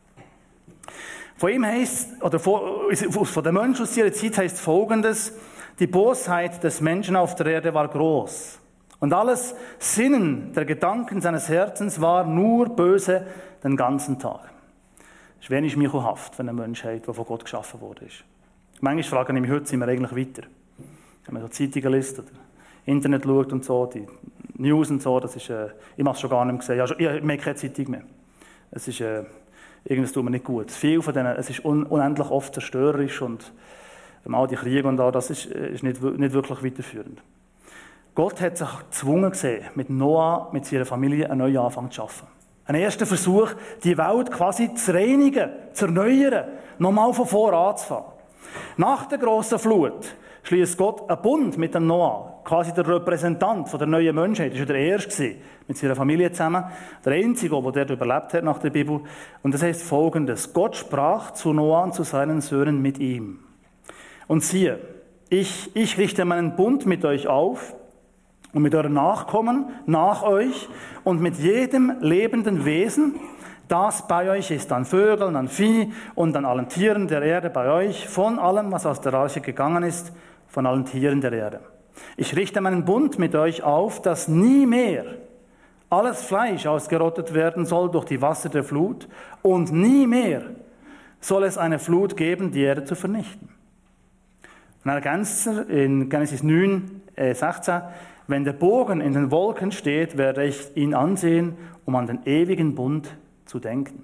Von ihm heisst, oder von den Menschen aus ihrer Zeit heisst Folgendes: Die Bosheit des Menschen auf der Erde war groß. Und alles Sinnen der Gedanken seines Herzens war nur böse den ganzen Tag. Es ist wenig schmeichelhaft, wenn ein Mensch hat, der von Gott geschaffen wurde. Manchmal frage ich mich, heute sind wir eigentlich weiter. Wenn man so Zeitungen liest oder Internet schaut und so, die News und so, das ist, ich mache es schon gar nicht mehr gesehen. Ich habe keine Zeitung mehr. Es ist, irgendwas tut mir nicht gut. Viel von denen, es ist unendlich oft zerstörerisch und all die Kriege und all das ist nicht wirklich weiterführend. Gott hat sich gezwungen gesehen, mit Noah, mit seiner Familie einen neuen Anfang zu schaffen. Ein erster Versuch, die Welt quasi zu reinigen, zu erneuern, nochmal von vorne anzufangen. Nach der grossen Flut schließt Gott einen Bund mit dem Noah, quasi der Repräsentant von der neuen Menschheit. Das war der Erste, mit seiner Familie zusammen, der Einzige, der dort überlebt hat nach der Bibel. Und das heißt Folgendes: Gott sprach zu Noah und zu seinen Söhnen mit ihm. Und siehe, ich richte meinen Bund mit euch auf und mit euren Nachkommen nach euch und mit jedem lebenden Wesen, das bei euch ist, an Vögeln, an Vieh und an allen Tieren der Erde bei euch, von allem, was aus der Arche gegangen ist, von allen Tieren der Erde. Ich richte meinen Bund mit euch auf, dass nie mehr alles Fleisch ausgerottet werden soll durch die Wasser der Flut und nie mehr soll es eine Flut geben, die Erde zu vernichten. Und er ergänzt in Genesis 9, 16, wenn der Bogen in den Wolken steht, werde ich ihn ansehen, um an den ewigen Bund zu denken.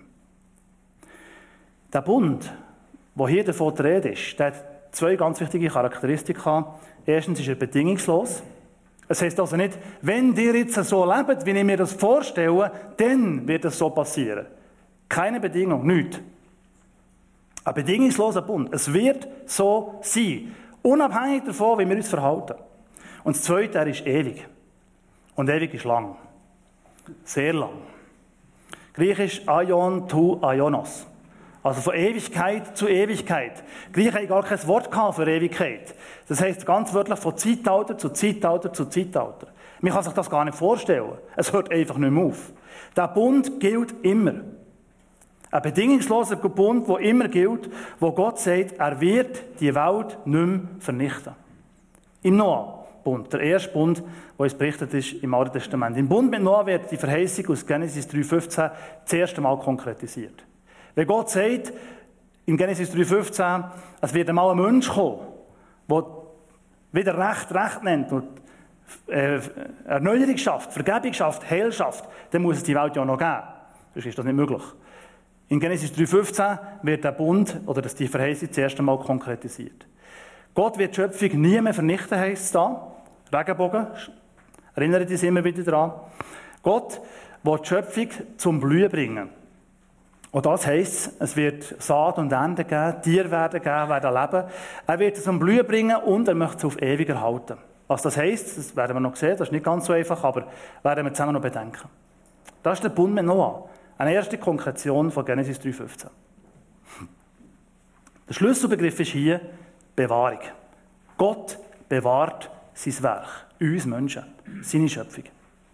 Der Bund, wo hier davon die Rede ist, der hat zwei ganz wichtige Charakteristika. Erstens ist er bedingungslos. Es heisst also nicht, wenn ihr jetzt so lebt, wie ich mir das vorstelle, dann wird es so passieren. Keine Bedingung, nichts. Ein bedingungsloser Bund. Es wird so sein. Unabhängig davon, wie wir uns verhalten. Und das Zweite, er ist ewig. Und ewig ist lang. Sehr lang. Griechisch Aion tu Aionos. Also von Ewigkeit zu Ewigkeit. Griechen haben gar kein Wort für Ewigkeit. Das heisst ganz wörtlich von Zeitalter zu Zeitalter zu Zeitalter. Man kann sich das gar nicht vorstellen. Es hört einfach nicht mehr auf. Der Bund gilt immer. Ein bedingungsloser Bund, der immer gilt, wo Gott sagt, er wird die Welt nicht mehr vernichten. Im Noah-Bund, der erste Bund, der uns berichtet ist im Alten Testament. Im Bund mit Noah wird die Verheißung aus Genesis 3,15 das erste Mal konkretisiert. Wenn Gott sagt, in Genesis 3,15, es wird einmal ein Mensch kommen, der wieder Recht nennt und Erneuerung schafft, Vergebung schafft, Heil schafft, dann muss es die Welt ja noch geben. Sonst ist das nicht möglich. In Genesis 3,15 wird der Bund oder die Verheißung das erste Mal konkretisiert. Gott wird die Schöpfung nie mehr vernichten, heisst es da. Regenbogen, erinnert uns immer wieder daran. Gott will die Schöpfung zum Blühen bringen. Und das heisst, es wird Saat und Ernte geben, Tiere werden leben. Er wird es zum Blühen bringen und er möchte es auf ewig erhalten. Was das heisst, das werden wir noch sehen, das ist nicht ganz so einfach, aber werden wir zusammen noch bedenken. Das ist der Bund mit Noah. Eine erste Konkretion von Genesis 3,15. Der Schlüsselbegriff ist hier Bewahrung. Gott bewahrt sein Werk, uns Menschen, seine Schöpfung.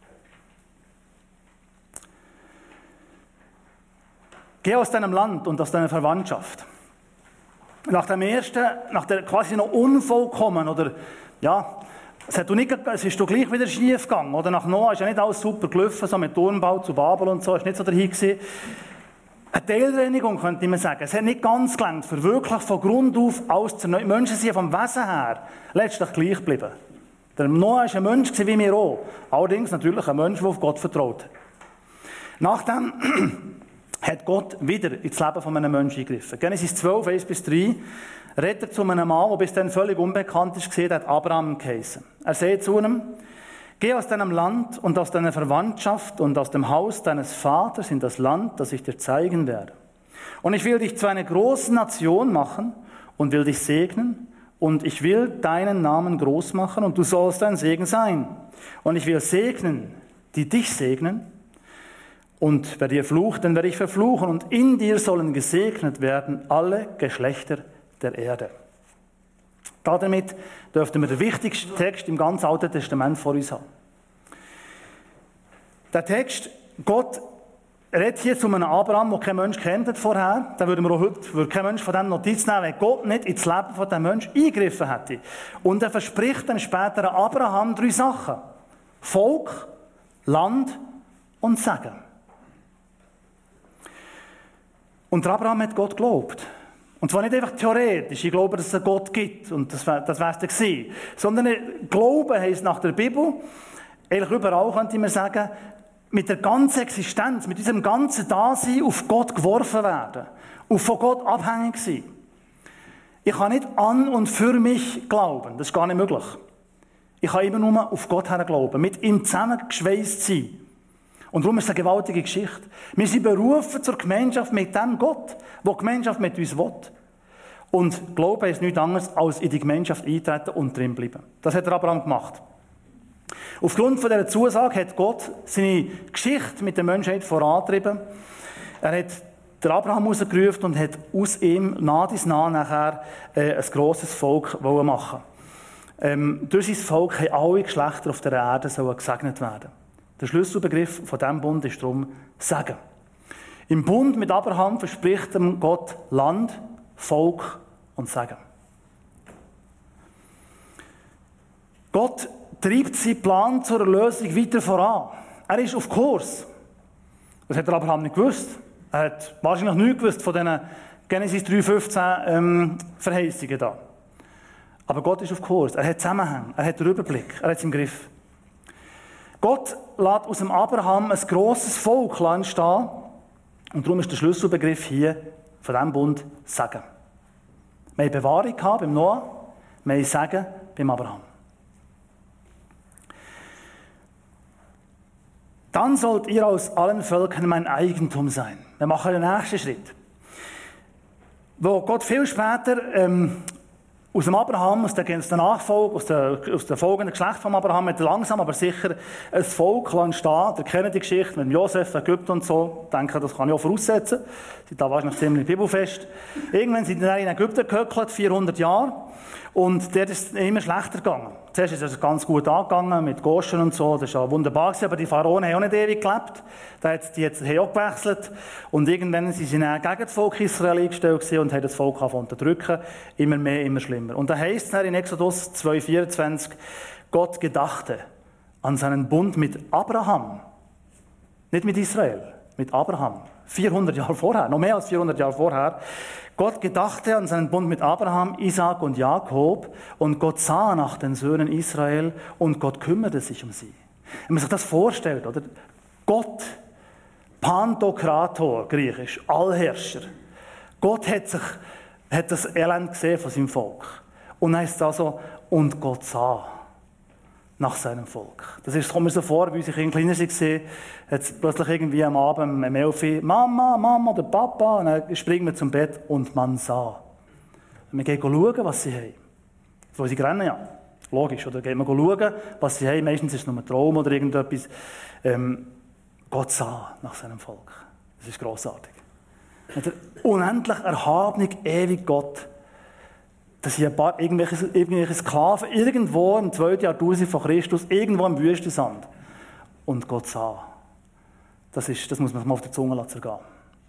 Geh aus deinem Land und aus deiner Verwandtschaft. Nach der quasi noch unvollkommen, oder, ja, es ist doch gleich wieder schief gegangen, oder? Nach Noah ist ja nicht alles super gelaufen, so mit Turmbau zu Babel und so, ist nicht so dahin gewesen. Eine Teilreinigung, könnte man sagen. Es hat nicht ganz gelangt, für wirklich von Grund auf alles zu erneuern. Menschen sind vom Wesen her letztlich gleich geblieben. Der Noah war ein Mensch wie wir auch. Allerdings natürlich ein Mensch, der auf Gott vertraut. Nachdem hat Gott wieder ins Leben von einem Menschen eingegriffen. Genesis 12, 1-3, redet er zu einem Mann, der bis dann völlig unbekannt ist, der hat Abraham geheißen. Er sagt zu ihm, geh aus deinem Land und aus deiner Verwandtschaft und aus dem Haus deines Vaters in das Land, das ich dir zeigen werde. Und ich will dich zu einer großen Nation machen und will dich segnen. Und ich will deinen Namen groß machen und du sollst ein Segen sein. Und ich will segnen, die dich segnen. Und wer dir flucht, den werde ich verfluchen. Und in dir sollen gesegnet werden alle Geschlechter der Erde. Damit dürften wir den wichtigsten Text im ganzen Alten Testament vor uns haben. Der Text, Gott redet hier zu einem Abraham, den kein Mensch kennt vorher. Da würde kein Mensch von dem Notiz nehmen, wenn Gott nicht ins Leben von diesem Menschen eingegriffen hätte. Und er verspricht dem späteren Abraham 3 Sachen. Volk, Land und Segen. Und der Abraham hat Gott geglaubt. Und zwar nicht einfach theoretisch, ich glaube, dass es einen Gott gibt, und das wäre es dann gewesen. Sondern Glauben heisst nach der Bibel, eigentlich überall könnte man sagen, mit der ganzen Existenz, mit diesem ganzen Dasein auf Gott geworfen werden. Und von Gott abhängig sein. Ich kann nicht an und für mich glauben, das ist gar nicht möglich. Ich kann immer nur auf Gott her glauben, mit ihm zusammengeschweißt sein. Und darum ist es eine gewaltige Geschichte. Wir sind berufen zur Gemeinschaft mit dem Gott, der Gemeinschaft mit uns will. Und Glauben ist nichts anderes, als in die Gemeinschaft eintreten und drin bleiben. Das hat der Abraham gemacht. Aufgrund von dieser Zusage hat Gott seine Geschichte mit der Menschheit vorangetrieben. Er hat den Abraham rausgerufen und hat aus ihm nach dies nach nachher ein grosses Volk machen. Durch sein Volk haben alle Geschlechter auf der Erde gesegnet werden. Der Schlüsselbegriff von diesem Bund ist darum Segen. Im Bund mit Abraham verspricht ihm Gott Land, Volk und Segen. Gott treibt seinen Plan zur Erlösung weiter voran. Er ist auf Kurs. Das hat der Abraham nicht gewusst. Er hat wahrscheinlich nichts gewusst von diesen Genesis 3,15 Verheißungen da. Aber Gott ist auf Kurs. Er hat Zusammenhang, er hat den Überblick, er hat es im Griff. Gott lässt aus dem Abraham ein grosses Volk entstehen. Und darum ist der Schlüsselbegriff hier von diesem Bund Segen. Wir haben Bewahrung gehabt beim Noah, wir haben Segen beim Abraham. Dann sollt ihr aus allen Völkern mein Eigentum sein. Wir machen den nächsten Schritt. Wo Gott viel später aus dem Abraham, aus der Nachfolge, aus der folgenden Geschlecht von Abraham, hat langsam aber sicher ein Volk entstehen. Ihr kennt die Geschichte mit Josef, Ägypten und so. Ich denke, das kann ich auch voraussetzen. Sie sind da wahrscheinlich ziemlich bibelfest. Irgendwann sind sie in Ägypten gehöckelt, 400 Jahre. Und der ist immer schlechter gegangen. Zuerst ist es ganz gut angegangen, mit Goshen und so. Das war wunderbar, aber die Pharaonen haben auch nicht ewig gelebt. Die haben auch gewechselt. Und irgendwann sind sie dann gegen das Volk Israel eingestellt und haben das Volk unterdrücken. Immer mehr, immer schlimmer. Und da heisst es dann in Exodus 2,24, Gott gedachte an seinen Bund mit Abraham. Nicht mit Israel, mit Abraham. 400 Jahre vorher, noch mehr als 400 Jahre vorher. Gott gedachte an seinen Bund mit Abraham, Isaak und Jakob und Gott sah nach den Söhnen Israel und Gott kümmerte sich um sie. Wenn man sich das vorstellt, oder? Gott, Pantokrator, griechisch, Allherrscher. Gott hat das Elend gesehen von seinem Volk. Und dann heißt es also, und Gott sah nach seinem Volk. Das kommt mir so vor, wie ich ein kleiner war, hat plötzlich irgendwie am Abend um 11 Uhr, Mama oder Papa, und dann springen wir zum Bett und man sah. Und wir gehen schauen, was sie haben. Weil sie rennen ja. Logisch, oder? Gehen wir schauen, was sie haben. Meistens ist es nur ein Traum oder irgendetwas. Gott sah nach seinem Volk. Das ist grossartig. Der unendlich erhabene, ewige Gott, dass hier ein paar irgendwelche Sklaven irgendwo im 2. Jahrtausend von Christus, irgendwo im Wüstensand. Und Gott sah. Das muss man mal auf der Zunge lassen gehen.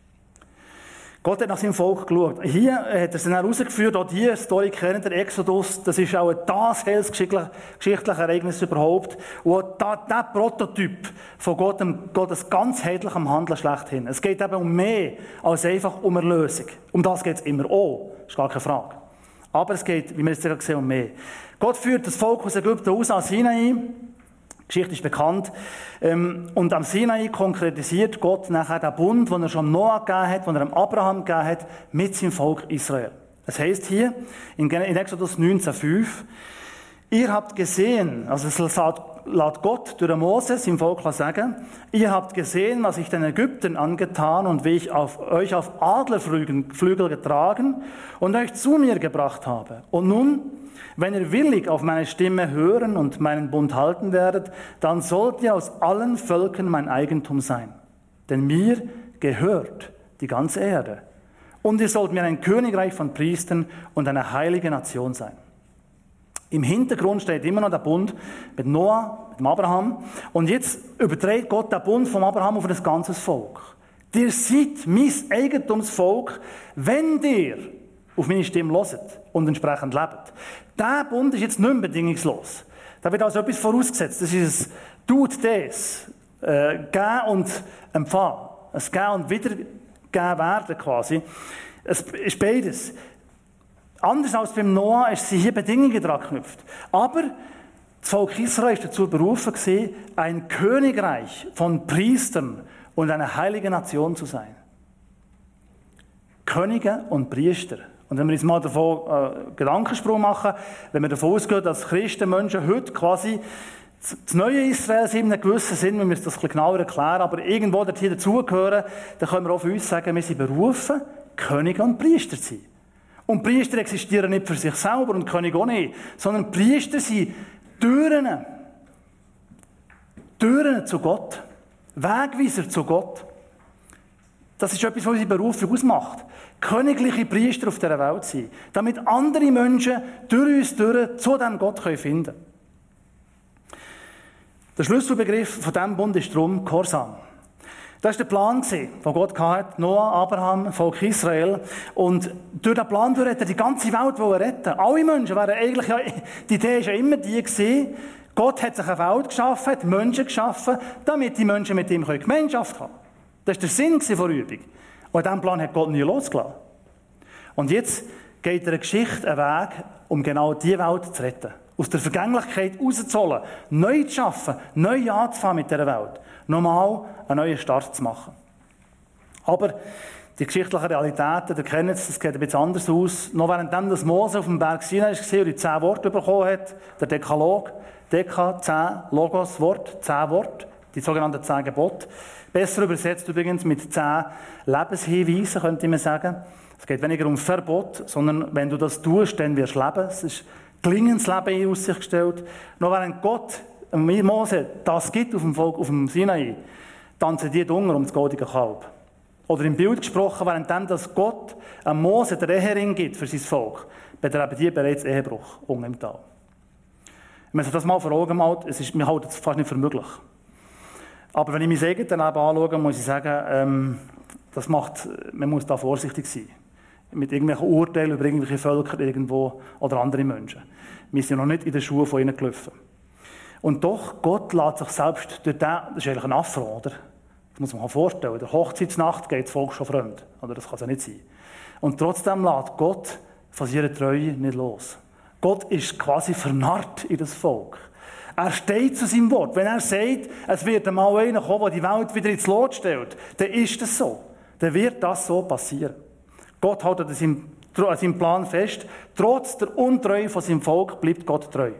Gott hat nach seinem Volk geschaut. Hier hat er es dann herausgeführt, auch diese Story kennt der Exodus, das ist auch das hellsgeschichtliche Ereignis überhaupt. Und auch der Prototyp von Gottes ganzheitlichem Handeln schlechthin. Es geht eben um mehr als einfach um Erlösung. Um das geht es immer auch, ist gar keine Frage. Aber es geht, wie wir jetzt gerade sehen, um mehr. Gott führt das Volk aus Ägypten aus an Sinai. Die Geschichte ist bekannt. Und am Sinai konkretisiert Gott nachher den Bund, den er schon Noah gegeben hat, den er dem Abraham gegeben hat, mit seinem Volk Israel. Es heisst hier, in Exodus 19,5, Ihr habt gesehen, also es lässt Gott durch Mose seinem Volk sagen, ihr habt gesehen, was ich den Ägyptern angetan und wie ich euch auf Adlerflügel getragen und euch zu mir gebracht habe. Und nun, wenn ihr willig auf meine Stimme hören und meinen Bund halten werdet, dann sollt ihr aus allen Völkern mein Eigentum sein. Denn mir gehört die ganze Erde. Und ihr sollt mir ein Königreich von Priestern und eine heilige Nation sein. Im Hintergrund steht immer noch der Bund mit Noah, mit Abraham. Und jetzt überträgt Gott den Bund von Abraham auf das ganze Volk. Ihr seid mein Eigentumsvolk, wenn ihr auf meine Stimme hört und entsprechend lebt. Dieser Bund ist jetzt nicht mehr bedingungslos. Da wird also etwas vorausgesetzt. Das ist ein Tut das, Geben und Empfangen. Ein Geben und Wiedergeben werden quasi. Es ist beides. Anders als beim Noah ist sie hier Bedingungen daran geknüpft. Aber das Volk Israel ist dazu berufen gewesen, ein Königreich von Priestern und eine heilige Nation zu sein. Könige und Priester. Und wenn wir uns mal davon Gedankensprung machen, wenn wir davon ausgehen, dass Christenmenschen heute quasi das neue Israel sind in einem gewissen Sinn, wir müssen das ein bisschen genauer erklären, aber irgendwo dort hier dazugehören, dann können wir auch für uns sagen, wir sind berufen, Könige und Priester zu sein. Und Priester existieren nicht für sich selber und König auch nicht, sondern Priester sind Türen zu Gott, Wegweiser zu Gott. Das ist etwas, was unsere Berufung ausmacht. Königliche Priester auf dieser Welt sein, damit andere Menschen durch uns zu diesem Gott finden können. Der Schlüsselbegriff von diesem Bund ist darum Gehorsam. Das war der Plan, den Gott hatte, Noah, Abraham, Volk Israel. Und durch diesen Plan hat er die ganze Welt retten. Alle Menschen wären eigentlich, die Idee war ja immer die gewesen, Gott hat sich eine Welt geschaffen, hat Menschen geschaffen, damit die Menschen mit ihm Gemeinschaft haben können. Das war der Sinn der Übung. Und diesen Plan hat Gott nie losgelassen. Und jetzt geht er eine Geschichte einen Weg, um genau diese Welt zu retten. Aus der Vergänglichkeit rauszuholen, neu zu schaffen, neu anzufangen mit dieser Welt. Nochmal einen neuen Start zu machen. Aber die geschichtlichen Realitäten, ihr kennt es, das geht ein bisschen anders aus. Noch währenddem das Mose auf dem Berg Sinai war und die 10 Worte bekommen hat, der Dekalog, Deka, 10, Logos, Wort, 10 Worte, die sogenannten 10 Gebote. Besser übersetzt übrigens mit 10 Lebenshinweisen, könnte man sagen. Es geht weniger um Verbot, sondern wenn du das tust, dann wirst du leben. Es ist gelingendes Leben in Aussicht gestellt. Noch während Gott Mose das gibt auf dem Volk, auf dem Sinai, tanzen die Hunger um das goldige Kalb. Oder im Bild gesprochen, währenddem dass Gott Mose den Ehering gibt für sein Volk, betreiben die bereits Ehebruch unten im Tal. Wenn man sich das mal vor Augen malt, wir halten es fast nicht für möglich. Aber wenn ich mein eigenes Leben anschaue, muss ich sagen, man muss da vorsichtig sein. Mit irgendwelchen Urteilen über irgendwelche Völker irgendwo oder andere Menschen. Wir sind noch nicht in den Schuhen von ihnen gelaufen. Und doch, Gott lässt sich selbst durch das ist eigentlich ein Affront, oder? Das muss man sich vorstellen. In der Hochzeitsnacht geht das Volk schon fremd. Oder das kann es ja nicht sein. Und trotzdem lässt Gott von seiner Treue nicht los. Gott ist quasi vernarrt in das Volk. Er steht zu seinem Wort. Wenn er sagt, es wird einmal einer kommen, der die Welt wieder ins Lot stellt, dann ist das so. Dann wird das so passieren. Gott hält an seinem Plan fest. Trotz der Untreue von seinem Volk bleibt Gott treu.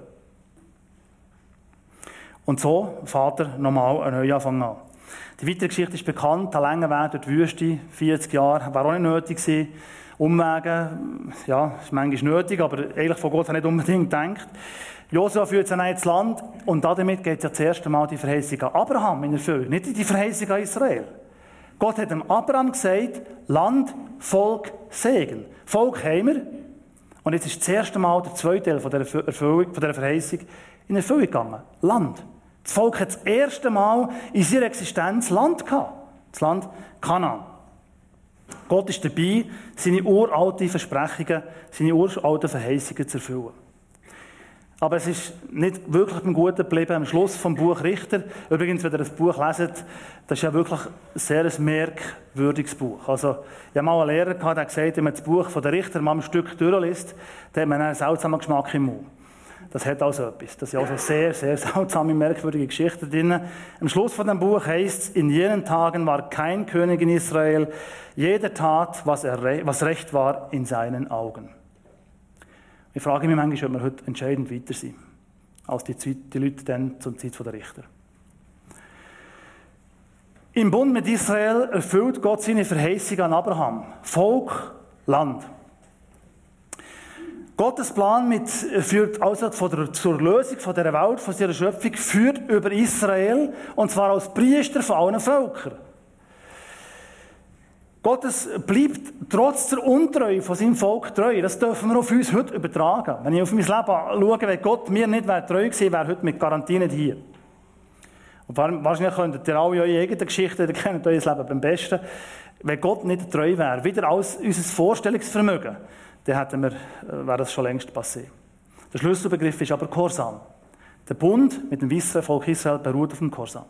Und so fährt er nochmal einen Neuanfang an. Die weitere Geschichte ist bekannt. Der lange Weg durch die Wüste, 40 Jahre, war auch nicht nötig gewesen. Umwege, ja, ist manchmal nötig, aber eigentlich von Gott nicht unbedingt gedacht. Josua führt sie ins Land und damit geht ja das erste Mal die Verheißung an Abraham in Erfüllung, nicht die Verheißung an Israel. Gott hat dem Abraham gesagt, Land, Volk, Segen. Volk haben wir. Und jetzt ist das erste Mal der zweite Teil von dieser Verheißung in Erfüllung gegangen. Land. Das Volk hat das erste Mal in seiner Existenz Land gehabt. Das Land Kanaan. Gott ist dabei, seine uralten Versprechungen, seine uralten Verheißungen zu erfüllen. Aber es ist nicht wirklich beim Guten geblieben. Am Schluss vom Buch Richter, übrigens, wenn ihr das Buch leset, das ist ja wirklich ein sehr merkwürdiges Buch. Also, ich habe mal einen Lehrer gehabt, der gesagt hat, wenn man das Buch von der Richter mal ein Stück durchliest, dann hat man einen seltsamen Geschmack im Mund. Das hat also etwas. Das sind also sehr, sehr seltsame, merkwürdige Geschichten drin. Am Schluss von dem Buch heißt es, in jenen Tagen war kein König in Israel, jeder tat, was recht war in seinen Augen. Ich frage mich manchmal, ob wir heute entscheidend weiter sind. als die Leute dann zur Zeit der Richter. Im Bund mit Israel erfüllt Gott seine Verheißung an Abraham. Volk, Land. Gottes Plan führt also zur Lösung von dieser Welt, von ihrer Schöpfung, führt über Israel, und zwar als Priester von allen Völkern. Gottes bleibt trotz der Untreue von seinem Volk treu. Das dürfen wir auf uns heute übertragen. Wenn ich auf mein Leben schaue, wenn Gott mir nicht treu gewesen wäre, heute mit Garantie nicht hier. Und wahrscheinlich könntet ihr alle eure eigenen Geschichten, ihr kennt euer Leben am besten. Wenn Gott nicht treu wäre, wieder als unser Vorstellungsvermögen, dann wäre das schon längst passé. Der Schlüsselbegriff ist aber Gehorsam. Der Bund mit dem weiteren Volk Israel beruht auf dem Gehorsam.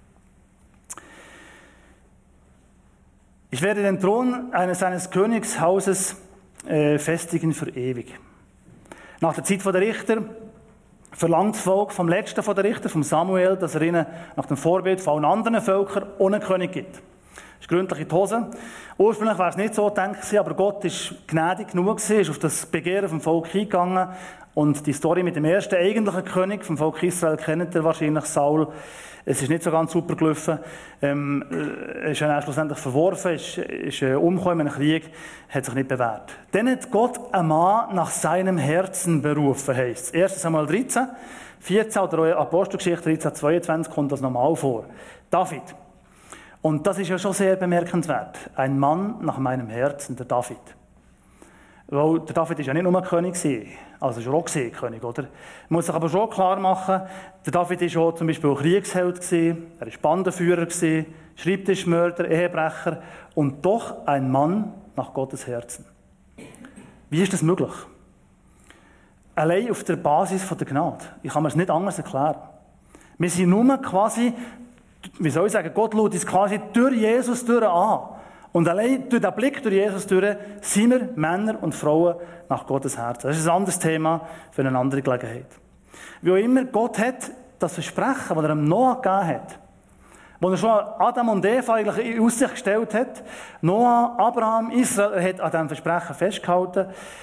Ich werde den Thron seines Königshauses festigen für ewig. Nach der Zeit der Richter verlangt das Volk vom letzten der Richter, vom Samuel, dass er ihnen nach dem Vorbild von allen anderen Völkern ohne König gibt. Das ist gründlich in die Hose. Ursprünglich war es nicht so gedacht, aber Gott ist gnädig genug, ist auf das Begehren vom Volk eingegangen. Und die Story mit dem ersten eigentlichen König vom Volk Israel kennt ihr wahrscheinlich, Saul. Es ist nicht so ganz super gelaufen. Er ist dann schlussendlich verworfen, ist umgekommen in einem Krieg, hat sich nicht bewährt. Dann hat Gott einen Mann nach seinem Herzen berufen, heisst es. 1. Samuel 13, 14 oder Apostelgeschichte 13, 22 kommt das nochmal vor. David. Und das ist ja schon sehr bemerkenswert. Ein Mann nach meinem Herzen, der David. Weil der David war ja nicht nur König, also ist er auch König, oder? Man muss sich aber schon klar machen, der David war auch zum Beispiel Kriegsheld, er war Bandenführer, Schreibtischmörder, Ehebrecher und doch ein Mann nach Gottes Herzen. Wie ist das möglich? Allein auf der Basis der Gnade. Ich kann mir es nicht anders erklären. Wir sind nur quasi, wie soll ich sagen, Gott schaut uns quasi durch Jesus durch an. Und allein durch den Blick durch Jesus durch sind wir Männer und Frauen nach Gottes Herzen. Das ist ein anderes Thema für eine andere Gelegenheit. Wie auch immer, Gott hat das Versprechen, das er dem Noah gegeben hat, das er schon Adam und Eva eigentlich in Aussicht gestellt hat, Noah, Abraham, Israel, er hat an diesem Versprechen festgehalten.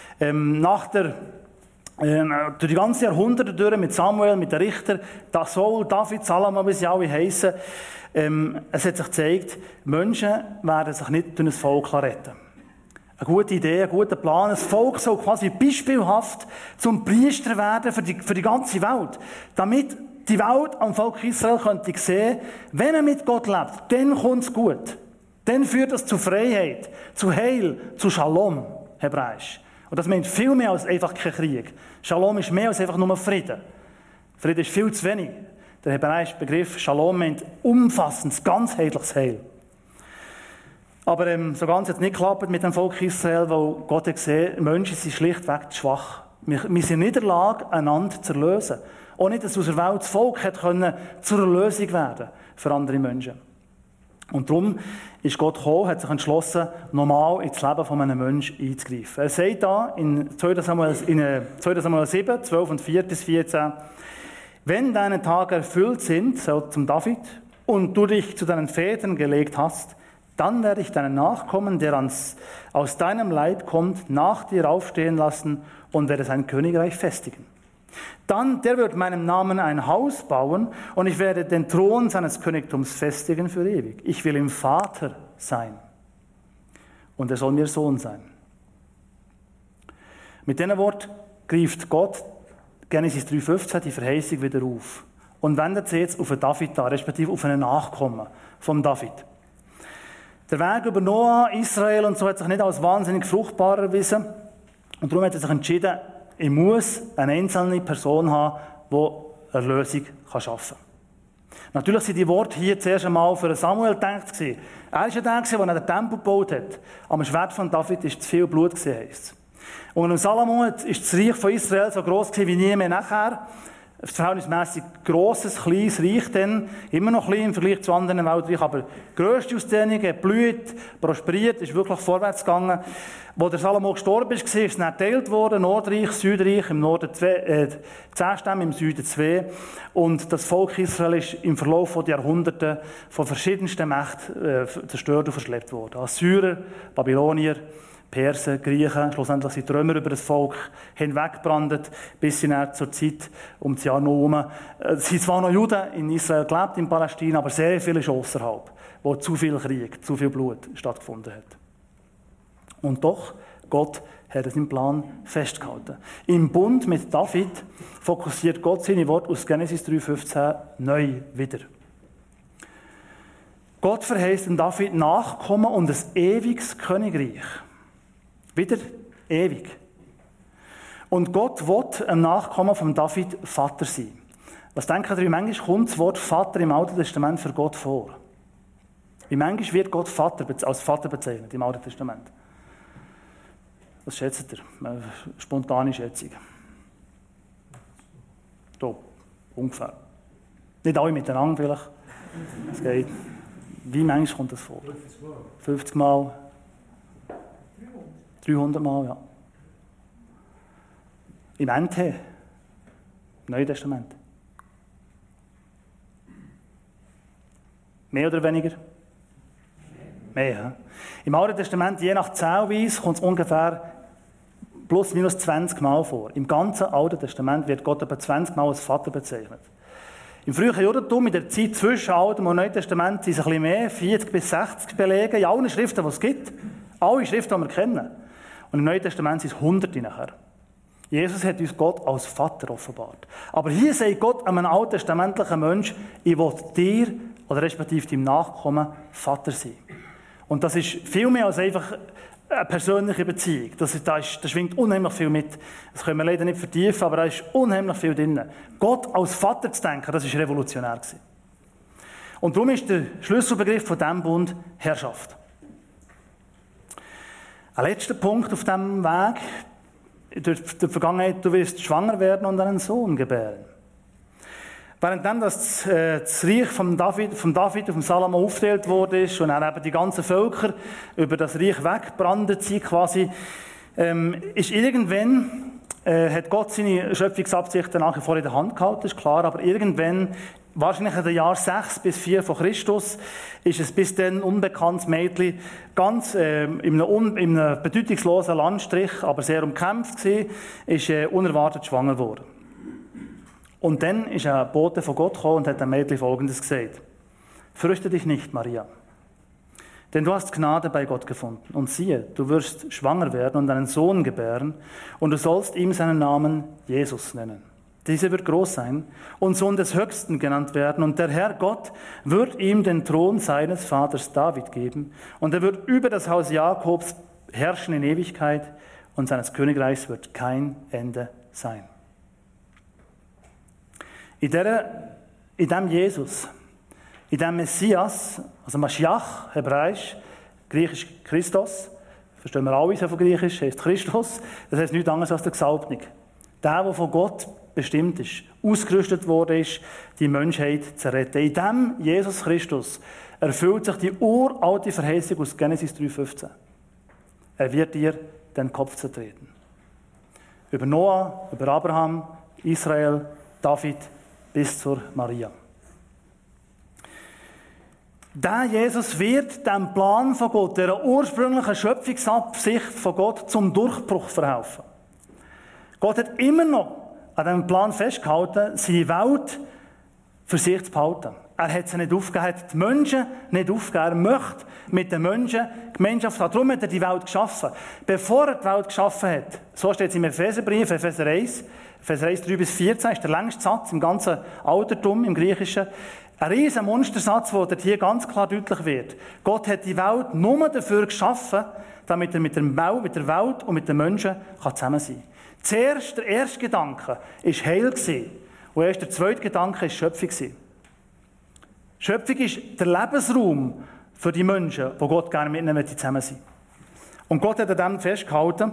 Durch die ganzen Jahrhunderte durch, mit Samuel, mit den Richtern, Saul, David, Salomo, wie sie alle heissen, es hat sich gezeigt, Menschen werden sich nicht durch ein Volk retten. Eine gute Idee, ein guter Plan. Ein Volk soll quasi beispielhaft zum Priester werden für die ganze Welt. Damit die Welt am Volk Israel könnte sehen, wenn man mit Gott lebt, dann kommt es gut. Dann führt es zu Freiheit, zu Heil, zu Shalom, hebräisch. Und das meint viel mehr als einfach kein Krieg. Shalom ist mehr als einfach nur Frieden. Frieden ist viel zu wenig. Der hebräische Begriff Shalom meint umfassendes, ganzheitliches Heil. Aber so ganz hat es nicht geklappt mit dem Volk Israel, weil Gott hat gesehen, Menschen sind schlichtweg zu schwach. Wir sind nicht in der Lage, einander zu erlösen. Auch nicht, dass aus der Welt das Volk hat können zur Erlösung werden für andere Menschen. Und darum ist Gott gekommen, hat sich entschlossen, normal ins Leben von einem Menschen einzugreifen. Er sagt da in 2. Samuel 7, 12 und 4 bis 14, wenn deine Tage erfüllt sind, so zum David, und du dich zu deinen Vätern gelegt hast, dann werde ich deinen Nachkommen, der aus deinem Leib kommt, nach dir aufstehen lassen und werde sein Königreich festigen. Dann, der wird meinem Namen ein Haus bauen und ich werde den Thron seines Königtums festigen für ewig. Ich will ihm Vater sein und er soll mir Sohn sein. Mit diesem Wort greift Gott Genesis 3,15 die Verheißung wieder auf und wendet sie jetzt auf einen David an, respektive auf einen Nachkommen vom David. Der Weg über Noah, Israel und so hat sich nicht als wahnsinnig fruchtbar erwiesen und darum hat er sich entschieden, ich muss eine einzelne Person haben, die eine Lösung schaffen kann. Natürlich sind die Worte hier zuerst einmal für Samuel gedacht. Er war ja der, der den Tempel gebaut hat. Am Schwert von David war zu viel Blut, heisst es. Und unter Salomo ist das Reich von Israel so gross wie nie mehr nachher. Ein verhältnismäßig grosses, kleines Reich, dann immer noch klein im Vergleich zu anderen Weltreichen, aber grösste Ausdehnung, blüht, prosperiert, ist wirklich vorwärts gegangen. Wo der Salomo gestorben ist, ist es dann geteilt worden, Nordreich, Südreich, im Norden 10 Stämme, im Süden 2. Und das Volk Israel ist im Verlauf der Jahrhunderte von verschiedensten Mächten zerstört und verschleppt worden. Assyrer, Babylonier, Persen, Griechen, schlussendlich sind die Römer über das Volk hinweggebrannt, bis sie dann zur Zeit um das Jahr noch herum. Es sind zwar noch Juden in Israel gelebt, in Palästina, aber sehr viele ist außerhalb, wo zu viel Krieg, zu viel Blut stattgefunden hat. Und doch, Gott hat seinen Plan festgehalten. Im Bund mit David fokussiert Gott seine Worte aus Genesis 3,15 neu wieder. Gott verheißt dem David Nachkommen und ein ewiges Königreich. Wieder ewig. Und Gott will ein Nachkommen von David Vater sein. Was denken ihr, wie manchmal kommt das Wort Vater im Alten Testament für Gott vor? Wie manchmal wird Gott als Vater bezeichnet im Alten Testament? Was schätzt ihr? Eine spontane Schätzung. So, ungefähr. Nicht alle miteinander vielleicht. Es geht. Wie manchmal kommt das vor? 50 Mal. 300 Mal, ja. Im NT. Im Neuen Testament. Mehr oder weniger? Mehr, ja. Im Alten Testament, je nach Zählweise, kommt es ungefähr plus minus 20 Mal vor. Im ganzen Alten Testament wird Gott etwa 20 Mal als Vater bezeichnet. Im frühen Judentum, in der Zeit zwischen Altem und Neuen Testament, sind es ein bisschen mehr, 40 bis 60 Belege, in allen Schriften, die es gibt. Alle Schriften, die wir kennen. Und im Neuen Testament sind es Hunderte nachher. Jesus hat uns Gott als Vater offenbart. Aber hier sagt Gott einem alttestamentlichen Menschen, ich will dir, oder respektive deinem Nachkommen, Vater sein. Und das ist viel mehr als einfach eine persönliche Beziehung. Da schwingt unheimlich viel mit. Das können wir leider nicht vertiefen, aber da ist unheimlich viel drin. Gott als Vater zu denken, das war revolutionär. Und darum ist der Schlüsselbegriff von diesem Bund Herrschaft. Ein letzter Punkt auf diesem Weg. Durch die Vergangenheit, du wirst schwanger werden und einen Sohn gebären. Währenddem das Reich von David und von Salomo aufgeteilt wurde und dann eben die ganzen Völker über das Reich weggebrannt sind quasi, ist irgendwann, hat Gott seine Schöpfungsabsichten nach wie vor in der Hand gehalten, ist klar, aber irgendwann, wahrscheinlich in den Jahren 6 bis 4 vor Christus, ist es bis dann unbekanntes Mädchen ganz in einem bedeutungslosen Landstrich, aber sehr umkämpft gewesen, ist unerwartet schwanger geworden. Und dann ist ein Bote von Gott gekommen und hat dem Mädchen Folgendes gesagt. Fürchte dich nicht, Maria, denn du hast Gnade bei Gott gefunden. Und siehe, du wirst schwanger werden und einen Sohn gebären und du sollst ihm seinen Namen Jesus nennen. Dieser wird groß sein und Sohn des Höchsten genannt werden und der Herr Gott wird ihm den Thron seines Vaters David geben und er wird über das Haus Jakobs herrschen in Ewigkeit und seines Königreichs wird kein Ende sein. In dem Jesus, in dem Messias, also Mashiach, Hebräisch, Griechisch Christos, verstehen wir alle so von Griechisch, heißt Christus, das heißt nichts anderes als der Gesalbte. Der von Gott bestimmt ist, ausgerüstet worden ist, die Menschheit zu retten. In dem Jesus Christus erfüllt sich die uralte Verheißung aus Genesis 3,15. Er wird dir den Kopf zertreten. Über Noah, über Abraham, Israel, David, bis zur Maria. Der Jesus wird dem Plan von Gott, der ursprünglichen Schöpfungsabsicht von Gott zum Durchbruch verhelfen. Gott hat immer noch an diesem Plan festgehalten, seine Welt für sich zu behalten. Er hat sie nicht aufgegeben, er hat die Menschen nicht aufgegeben. Er möchte mit den Menschen Gemeinschaft haben. Darum hat er die Welt geschaffen. Bevor er die Welt geschaffen hat, so steht es im Epheserbrief, Epheser 1, 3-14, ist der längste Satz im ganzen Altertum, im Griechischen. Ein riesen Monstersatz, der hier ganz klar deutlich wird. Gott hat die Welt nur dafür geschaffen, damit er mit der Welt und mit den Menschen zusammen sein kann. Zuerst, der erste Gedanke war Heil. Und erst der zweite Gedanke war Schöpfung. Schöpfung ist der Lebensraum für die Menschen, die Gott gerne mit ihnen zusammen sein möchte. Und Gott hat an dem festgehalten,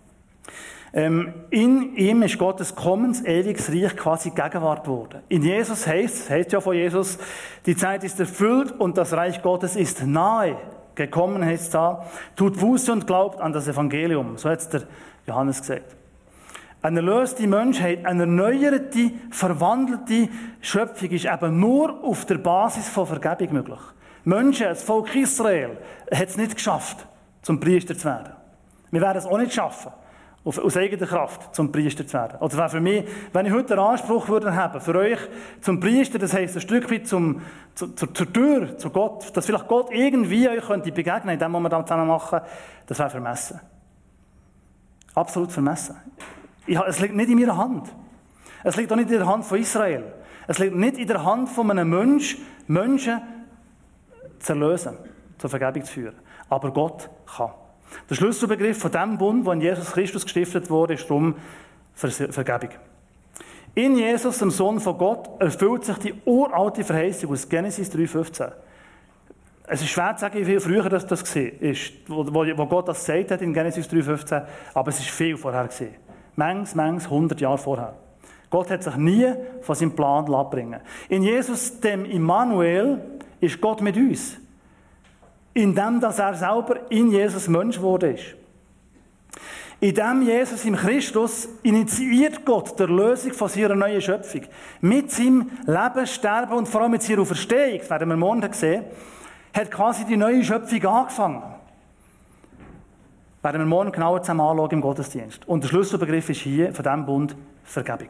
in ihm ist Gottes kommens ewiges Reich quasi Gegenwart geworden. In Jesus heißt ja von Jesus, die Zeit ist erfüllt und das Reich Gottes ist nahe gekommen, heißt es da. Tut Buße und glaubt an das Evangelium. So hat es der Johannes gesagt. Eine erlöste Menschheit, eine erneuerte, verwandelte Schöpfung ist eben nur auf der Basis von Vergebung möglich. Menschen, das Volk Israel, hat es nicht geschafft, zum Priester zu werden. Wir werden es auch nicht schaffen, aus eigener Kraft zum Priester zu werden. Also wäre für mich, wenn ich heute den Anspruch würde haben, für euch zum Priester, das heisst ein Stück weit zur Tür, zu Gott, dass vielleicht Gott irgendwie euch könnte begegnen, in dem, was wir dann zusammen machen, das wäre vermessen. Absolut vermessen. Es liegt nicht in meiner Hand. Es liegt auch nicht in der Hand von Israel. Es liegt nicht in der Hand von einem Menschen zu erlösen, zur Vergebung zu führen. Aber Gott kann. Der Schlüsselbegriff von dem Bund, der in Jesus Christus gestiftet wurde, ist darum Vergebung. In Jesus, dem Sohn von Gott, erfüllt sich die uralte Verheißung aus Genesis 3,15. Es ist schwer zu sagen, wie viel früher das war, wo Gott das gesagt hat in Genesis 3,15, aber es ist viel vorher gesehen. Manches 100 Jahre vorher. Gott hat sich nie von seinem Plan abbringen. In Jesus, dem Immanuel, ist Gott mit uns. Indem, dass er selber in Jesus Mensch geworden ist. Indem Jesus im Christus initiiert Gott die Erlösung von seiner neuen Schöpfung. Mit seinem Leben, Sterben und vor allem mit seiner Auferstehung, das werden wir morgen sehen, hat quasi die neue Schöpfung angefangen. Das werden wir morgen genauer zusammen anschauen im Gottesdienst. Und der Schlüsselbegriff ist hier von diesem Bund Vergebung.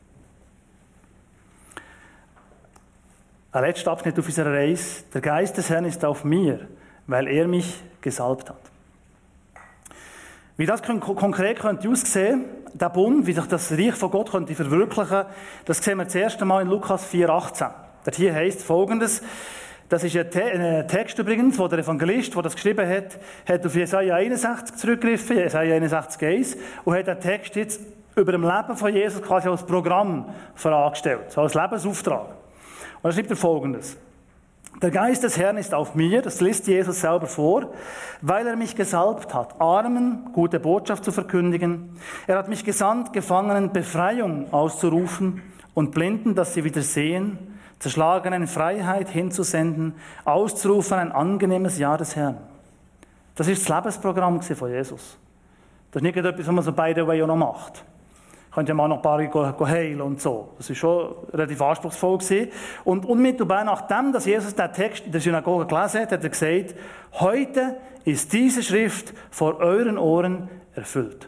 Ein letzter Abschnitt auf unserer Reise. Der Geist des Herrn ist auf mir, weil er mich gesalbt hat. Wie das konkret könnte aussehen, der Bund, wie sich das Reich von Gott könnte verwirklichen, das sehen wir das erste Mal in Lukas 4,18. Dort hier heisst Folgendes, das ist ein Text übrigens, wo der Evangelist, der das geschrieben hat auf Jesaja 61 zurückgegriffen, Jesaja 61,1, und hat den Text jetzt über dem Leben von Jesus quasi als Programm vorangestellt, so als Lebensauftrag. Und da schreibt er Folgendes. Der Geist des Herrn ist auf mir, das liest Jesus selber vor, weil er mich gesalbt hat, Armen gute Botschaft zu verkündigen. Er hat mich gesandt, Gefangenen Befreiung auszurufen und Blinden, dass sie wieder sehen, Zerschlagenen Freiheit hinzusenden, auszurufen ein angenehmes Jahr des Herrn. Das ist das Lebensprogramm von Jesus. Das ist nicht etwas, was man so by the way auch noch macht. Könnt ja mal noch ein paar heilen und so. Das war schon relativ anspruchsvoll gewesen. Und unmittelbar nachdem, dass Jesus den Text in der Synagoge gelesen hat, hat er gesagt, heute ist diese Schrift vor euren Ohren erfüllt.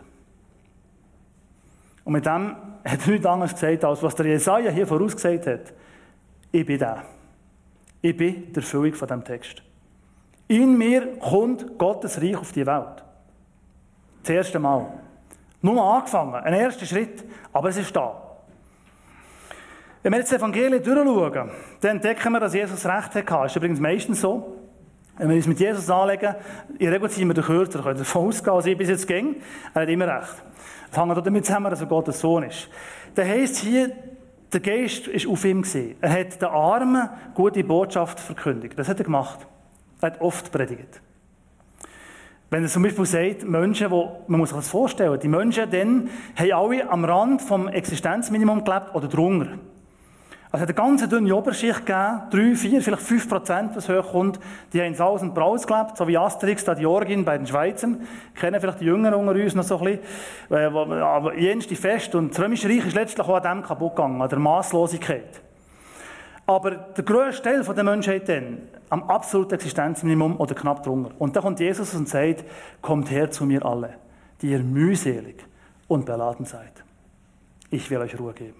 Und mit dem hat er nichts anderes gesagt, als was der Jesaja hier vorausgesagt hat. Ich bin der. Ich bin die Erfüllung von diesem Text. In mir kommt Gottes Reich auf die Welt. Das erste Mal. Nur angefangen, ein erster Schritt, aber es ist da. Wenn wir jetzt das Evangelium durchschauen, dann entdecken wir, dass Jesus Recht hatte. Das ist übrigens meistens so. Wenn wir uns mit Jesus anlegen, in der Regel ziehen wir den Kürzer, können davon ausgehen, als ich bis jetzt ging, er hat immer Recht. Das hängt damit zusammen, dass er Gottes Sohn ist. Das heisst hier, der Geist war auf ihm gewesen. Er hat den Armen gute Botschaft verkündigt. Das hat er gemacht. Er hat oft predigt. Wenn er zum Beispiel sagt, Menschen, man muss sich das vorstellen, die Menschen dann haben alle am Rand vom Existenzminimum gelebt oder drunter. Also es hat eine ganz dünne Oberschicht gegeben, 3, 4, vielleicht 5%, was hochkommt. Die haben in Saus und Braus gelebt, so wie Asterix, da die Orgien bei den Schweizern. Kennen vielleicht die Jüngeren unter uns noch so ein bisschen. Aber jenste Fest. Und das Römische Reich ist letztlich auch an dem kaputt gegangen, an der Masslosigkeit. Aber der grösste Teil der Menschheit dann am absoluten Existenzminimum oder knapp drunter. Und da kommt Jesus und sagt, kommt her zu mir alle, die ihr mühselig und beladen seid. Ich will euch Ruhe geben.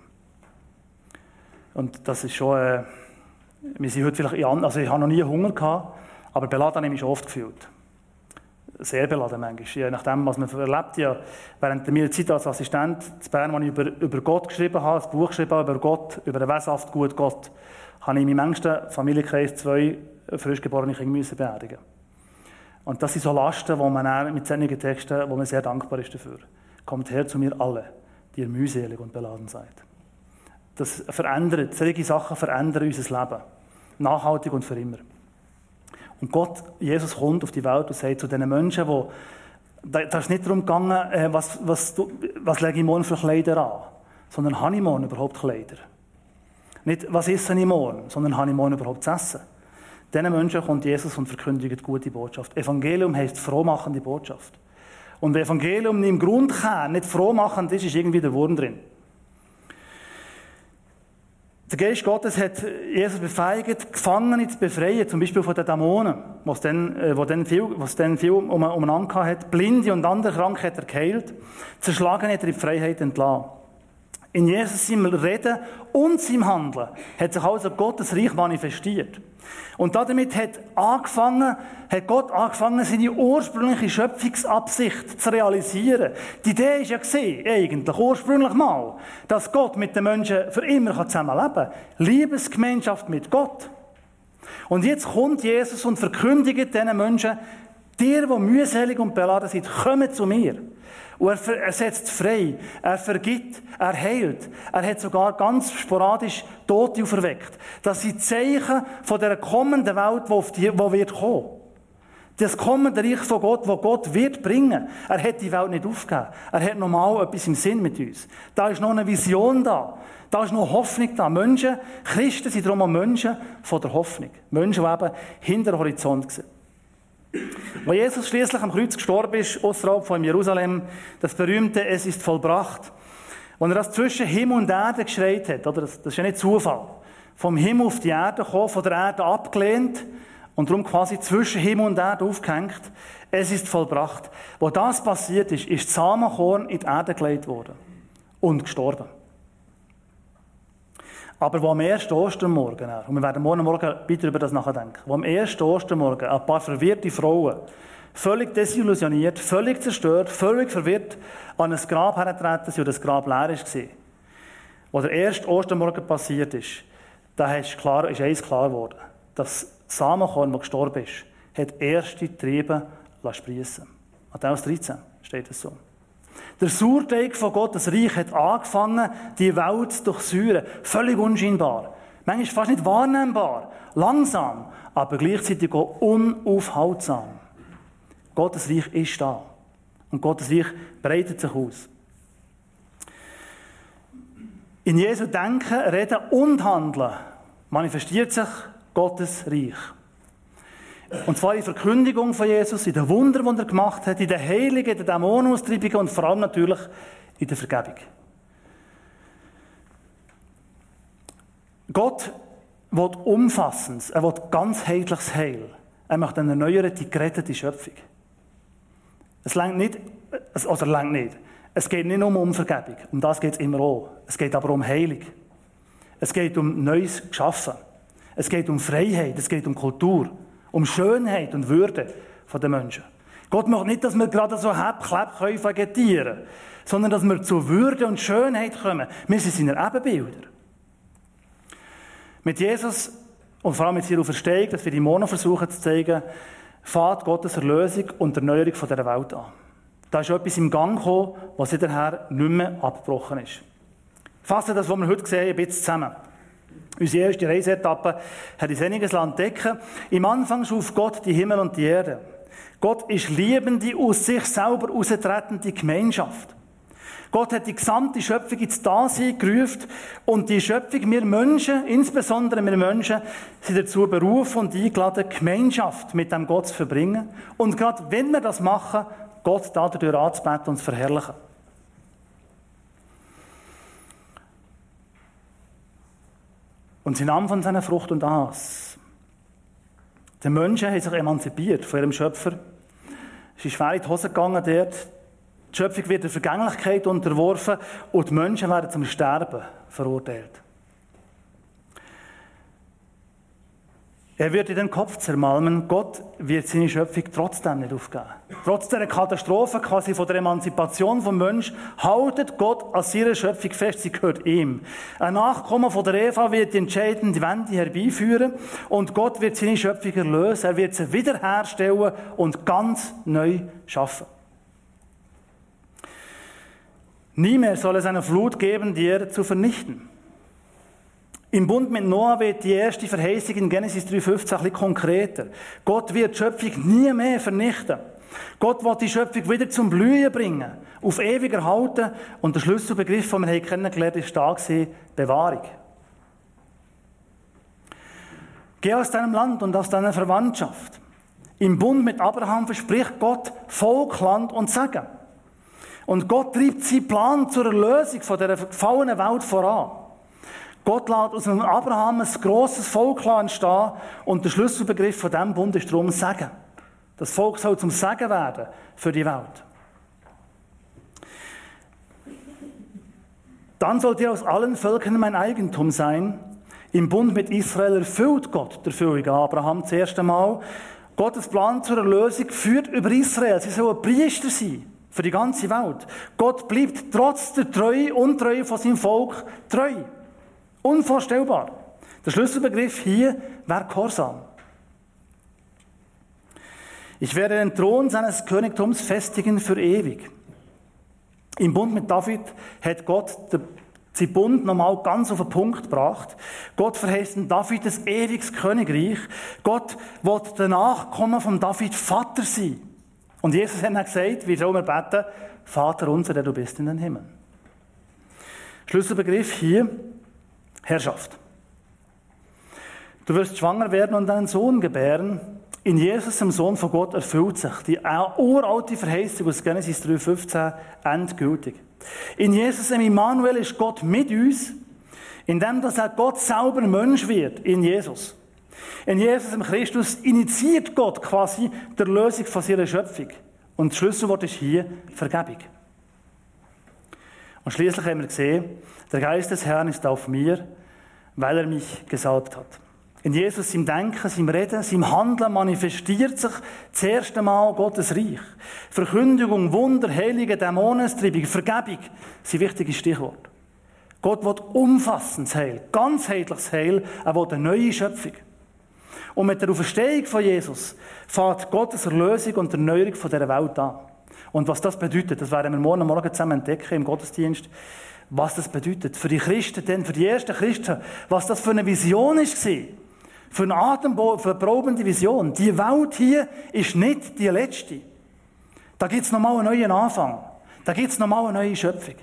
Und das ist schon, wir sind heute vielleicht also ich habe noch nie Hunger gehabt, aber beladen habe ich mich schon oft gefühlt. Sehr beladen manchmal, je nachdem, was man erlebt. Ja, während meiner Zeit als Assistent in Bern, wo ich über Gott geschrieben habe, ein Buch geschrieben habe über Gott, über den wesenhaft guten Gott, habe ich in meinem engsten Familienkreis 2 frisch geborene Kinder beerdigen. Und das sind so Lasten, wo man auch mit solchen Texten, wo man sehr dankbar ist dafür. Kommt her zu mir alle, die ihr mühselig und beladen seid. Das verändert, solche Sachen verändern unser Leben. Nachhaltig und für immer. Und Gott, Jesus kommt auf die Welt und sagt zu diesen Menschen, da ist nicht darum gegangen, was lege ich morgen für Kleider an, sondern habe ich morgen überhaupt Kleider? Nicht, was esse ich morgen, sondern habe ich morgen überhaupt zu essen? Diesen Menschen kommt Jesus und verkündigt gute Botschaft. Evangelium heisst frohmachende Botschaft. Und wenn Evangelium im Grundkern nicht frohmachend ist, ist irgendwie der Wurm drin. Der Geist Gottes hat Jesus befähigt, Gefangene zu befreien, zum Beispiel von den Dämonen, was dann viel umeinander hat. Blinde und andere Kranke hat er geheilt. Zerschlagene hat er in die Freiheit entlassen. In Jesus seinem Reden und seinem Handeln hat sich also Gottes Reich manifestiert. Und damit hat Gott angefangen, seine ursprüngliche Schöpfungsabsicht zu realisieren. Die Idee war ja eigentlich ursprünglich mal, dass Gott mit den Menschen für immer zusammenleben kann. Liebesgemeinschaft mit Gott. Und jetzt kommt Jesus und verkündigt diesen Menschen, die mühselig und beladen sind, kommen zu mir. Und er setzt frei, er vergibt, er heilt. Er hat sogar ganz sporadisch Tote auferweckt. Das sind Zeichen von der kommenden Welt, die wird kommen. Das kommende Reich von Gott, das Gott wird bringen. Er hat die Welt nicht aufgegeben. Er hat nochmal etwas im Sinn mit uns. Da ist noch eine Vision da. Da ist noch Hoffnung da. Menschen, Christen sind darum auch Menschen von der Hoffnung. Menschen, die eben hinter den Horizont sehen. Als Jesus schließlich am Kreuz gestorben ist, außerhalb von Jerusalem, das berühmte «Es ist vollbracht», als er das zwischen Himmel und Erde geschreit hat, oder? Das ist ja nicht Zufall. Vom Himmel auf die Erde gekommen, von der Erde abgelehnt und darum quasi zwischen Himmel und Erde aufgehängt. «Es ist vollbracht». Wo das passiert ist, ist das Samenkorn in die Erde gelegt worden und gestorben. Aber wo am ersten Ostermorgen, und wir werden morgen weiter über das nachdenken, wo am ersten Ostermorgen ein paar verwirrte Frauen, völlig desillusioniert, völlig zerstört, völlig verwirrt, an ein Grab hergetreten sind und das Grab leer war. Wo der erste Ostermorgen passiert ist, da ist eins klar geworden. Das Samenkorn, das gestorben ist, hat erste Triebe sprießen. Matthäus 13 steht es so. Der Sauerteig von Gottes Reich hat angefangen, die Welt zu durchsäuern. Völlig unscheinbar. Manchmal fast nicht wahrnehmbar. Langsam, aber gleichzeitig auch unaufhaltsam. Gottes Reich ist da. Und Gottes Reich breitet sich aus. In Jesu Denken, Reden und Handeln manifestiert sich Gottes Reich. Und zwar in der Verkündigung von Jesus, in den Wundern, die er gemacht hat, in den Heiligen, in den Dämonenaustreibungen und vor allem natürlich in der Vergebung. Gott will Umfassendes, er will ganzheitliches Heil. Er möchte eine erneuerte, gerettete Schöpfung. Es reicht nicht. Es geht nicht nur um Vergebung, um das geht es immer auch. Es geht aber um Heilung. Es geht um Neues Geschaffen. Es geht um Freiheit, es geht um Kultur. Um Schönheit und Würde der Menschen. Gott möchte nicht, dass wir gerade so Hab-Kleb vegetieren können, sondern dass wir zu Würde und Schönheit kommen. Wir sind seine Ebenbilder. Mit Jesus und vor allem mit seiner Auferstehung, dass wir die Mono versuchen zu zeigen, fängt Gottes Erlösung und Erneuerung dieser Welt an. Da ist etwas im Gang gekommen, was seither nicht mehr abgebrochen ist. Fassen das, was wir heute sehen, ein bisschen zusammen. Unsere erste Reiseetappe hat uns einiges entdecken. Im Anfang schuf Gott die Himmel und die Erde. Gott ist liebende, aus sich selber austretende Gemeinschaft. Gott hat die gesamte Schöpfung ins Dasein gerufen und die Schöpfung, wir Menschen, insbesondere wir Menschen, sind dazu berufen und eingeladen, Gemeinschaft mit dem Gott zu verbringen. Und gerade wenn wir das machen, Gott dadurch anzubeten und zu verherrlichen. Und sie nahm von seiner Frucht und aß. Die Menschen haben sich emanzipiert von ihrem Schöpfer. Es ist schwer in die Hose gegangen dort. Die Schöpfung wird der Vergänglichkeit unterworfen und die Menschen werden zum Sterben verurteilt. Er wird in den Kopf zermalmen. Gott wird seine Schöpfung trotzdem nicht aufgeben. Trotz dieser Katastrophe, quasi von der Emanzipation vom Menschen, haltet Gott an seiner Schöpfung fest, sie gehört ihm. Ein Nachkommen von der Eva wird die entscheidende Wende herbeiführen und Gott wird seine Schöpfung erlösen. Er wird sie wiederherstellen und ganz neu schaffen. Nie mehr soll es eine Flut geben, die Erde zu vernichten. Im Bund mit Noah wird die erste Verheißung in Genesis 3,15 ein bisschen konkreter. Gott wird die Schöpfung nie mehr vernichten. Gott will die Schöpfung wieder zum Blühen bringen, auf ewig erhalten. Und der Schlüsselbegriff, den wir kennengelernt haben, ist da gewesen, Bewahrung. Geh aus deinem Land und aus deiner Verwandtschaft. Im Bund mit Abraham verspricht Gott Volk, Land und Segen. Und Gott treibt seinen Plan zur Erlösung von dieser gefallenen Welt voran. Gott lässt aus einem Abraham ein grosses Volk entstehen und der Schlüsselbegriff von diesem Bund ist darum Segen. Das Volk soll zum Segen werden für die Welt. Dann sollt ihr aus allen Völkern mein Eigentum sein. Im Bund mit Israel erfüllt Gott der Erfüllung Abraham das erste Mal. Gottes Plan zur Erlösung führt über Israel. Sie sollen Priester sein für die ganze Welt. Gott bleibt trotz der Untreue von seinem Volk treu. Unvorstellbar. Der Schlüsselbegriff hier wäre Gehorsam. Ich werde den Thron seines Königtums festigen für ewig. Im Bund mit David hat Gott seinen Bund nochmal ganz auf den Punkt gebracht. Gott verheißt David ein ewiges Königreich. Gott will der Nachkommen von David Vater sein. Und Jesus hat dann gesagt, wie sollen wir beten? Vater unser, der du bist in den Himmel. Schlüsselbegriff hier, Herrschaft. Du wirst schwanger werden und einen Sohn gebären. In Jesus, dem Sohn von Gott, erfüllt sich die uralte Verheißung aus Genesis 3,15 endgültig. In Jesus, dem Immanuel, ist Gott mit uns, indem dass er Gott selber Mensch wird, in Jesus. In Jesus, dem Christus, initiiert Gott quasi die Erlösung von seiner Schöpfung. Und das Schlüsselwort ist hier Vergebung. Und schließlich haben wir gesehen, der Geist des Herrn ist auf mir, weil er mich gesalbt hat. In Jesus, seinem Denken, seinem Reden, seinem Handeln manifestiert sich das erste Mal Gottes Reich. Verkündigung, Wunder, Heilige, Dämonenstreibung, Vergebung sind wichtige Stichworte. Gott will umfassendes Heil, ganzheitliches Heil, er will eine neue Schöpfung. Und mit der Auferstehung von Jesus fängt Gottes Erlösung und Erneuerung von dieser Welt an. Und was das bedeutet, das werden wir morgen zusammen entdecken im Gottesdienst, was das bedeutet. Für die Christen, denn für die ersten Christen, was das für eine Vision war. Für eine atemberaubende Vision. Die Welt hier ist nicht die letzte. Da gibt es nochmal einen neuen Anfang. Da gibt es nochmal eine neue Schöpfung.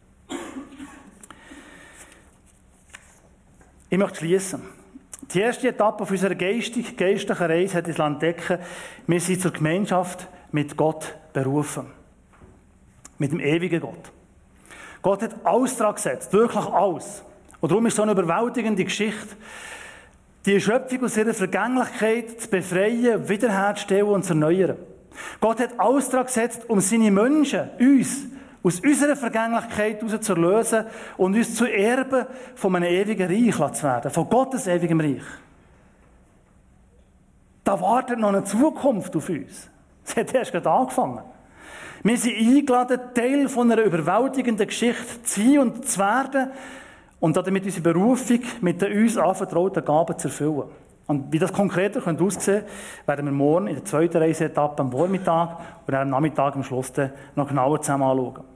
Ich möchte schließen. Die erste Etappe auf unserer geistlichen Reise hat uns entdecken, wir sind zur Gemeinschaft mit Gott berufen. Mit dem ewigen Gott. Gott hat alles dran gesetzt, wirklich alles. Und darum ist so eine überwältigende Geschichte, die Schöpfung aus ihrer Vergänglichkeit zu befreien, wiederherzustellen und zu erneuern. Gott hat alles daran gesetzt, um seine Menschen, uns, aus unserer Vergänglichkeit heraus zu erlösen und uns zu erben von einem ewigen Reich zu werden, von Gottes ewigem Reich. Da wartet noch eine Zukunft auf uns. Es hat erst gerade angefangen. Wir sind eingeladen, Teil von einer überwältigenden Geschichte zu sein und zu werden und damit unsere Berufung mit den uns anvertrauten Gaben zu erfüllen. Und wie das konkreter aussehen könnte, werden wir morgen in der zweiten Reiseetappe am Vormittag und am Nachmittag am Schluss noch genauer zusammen anschauen.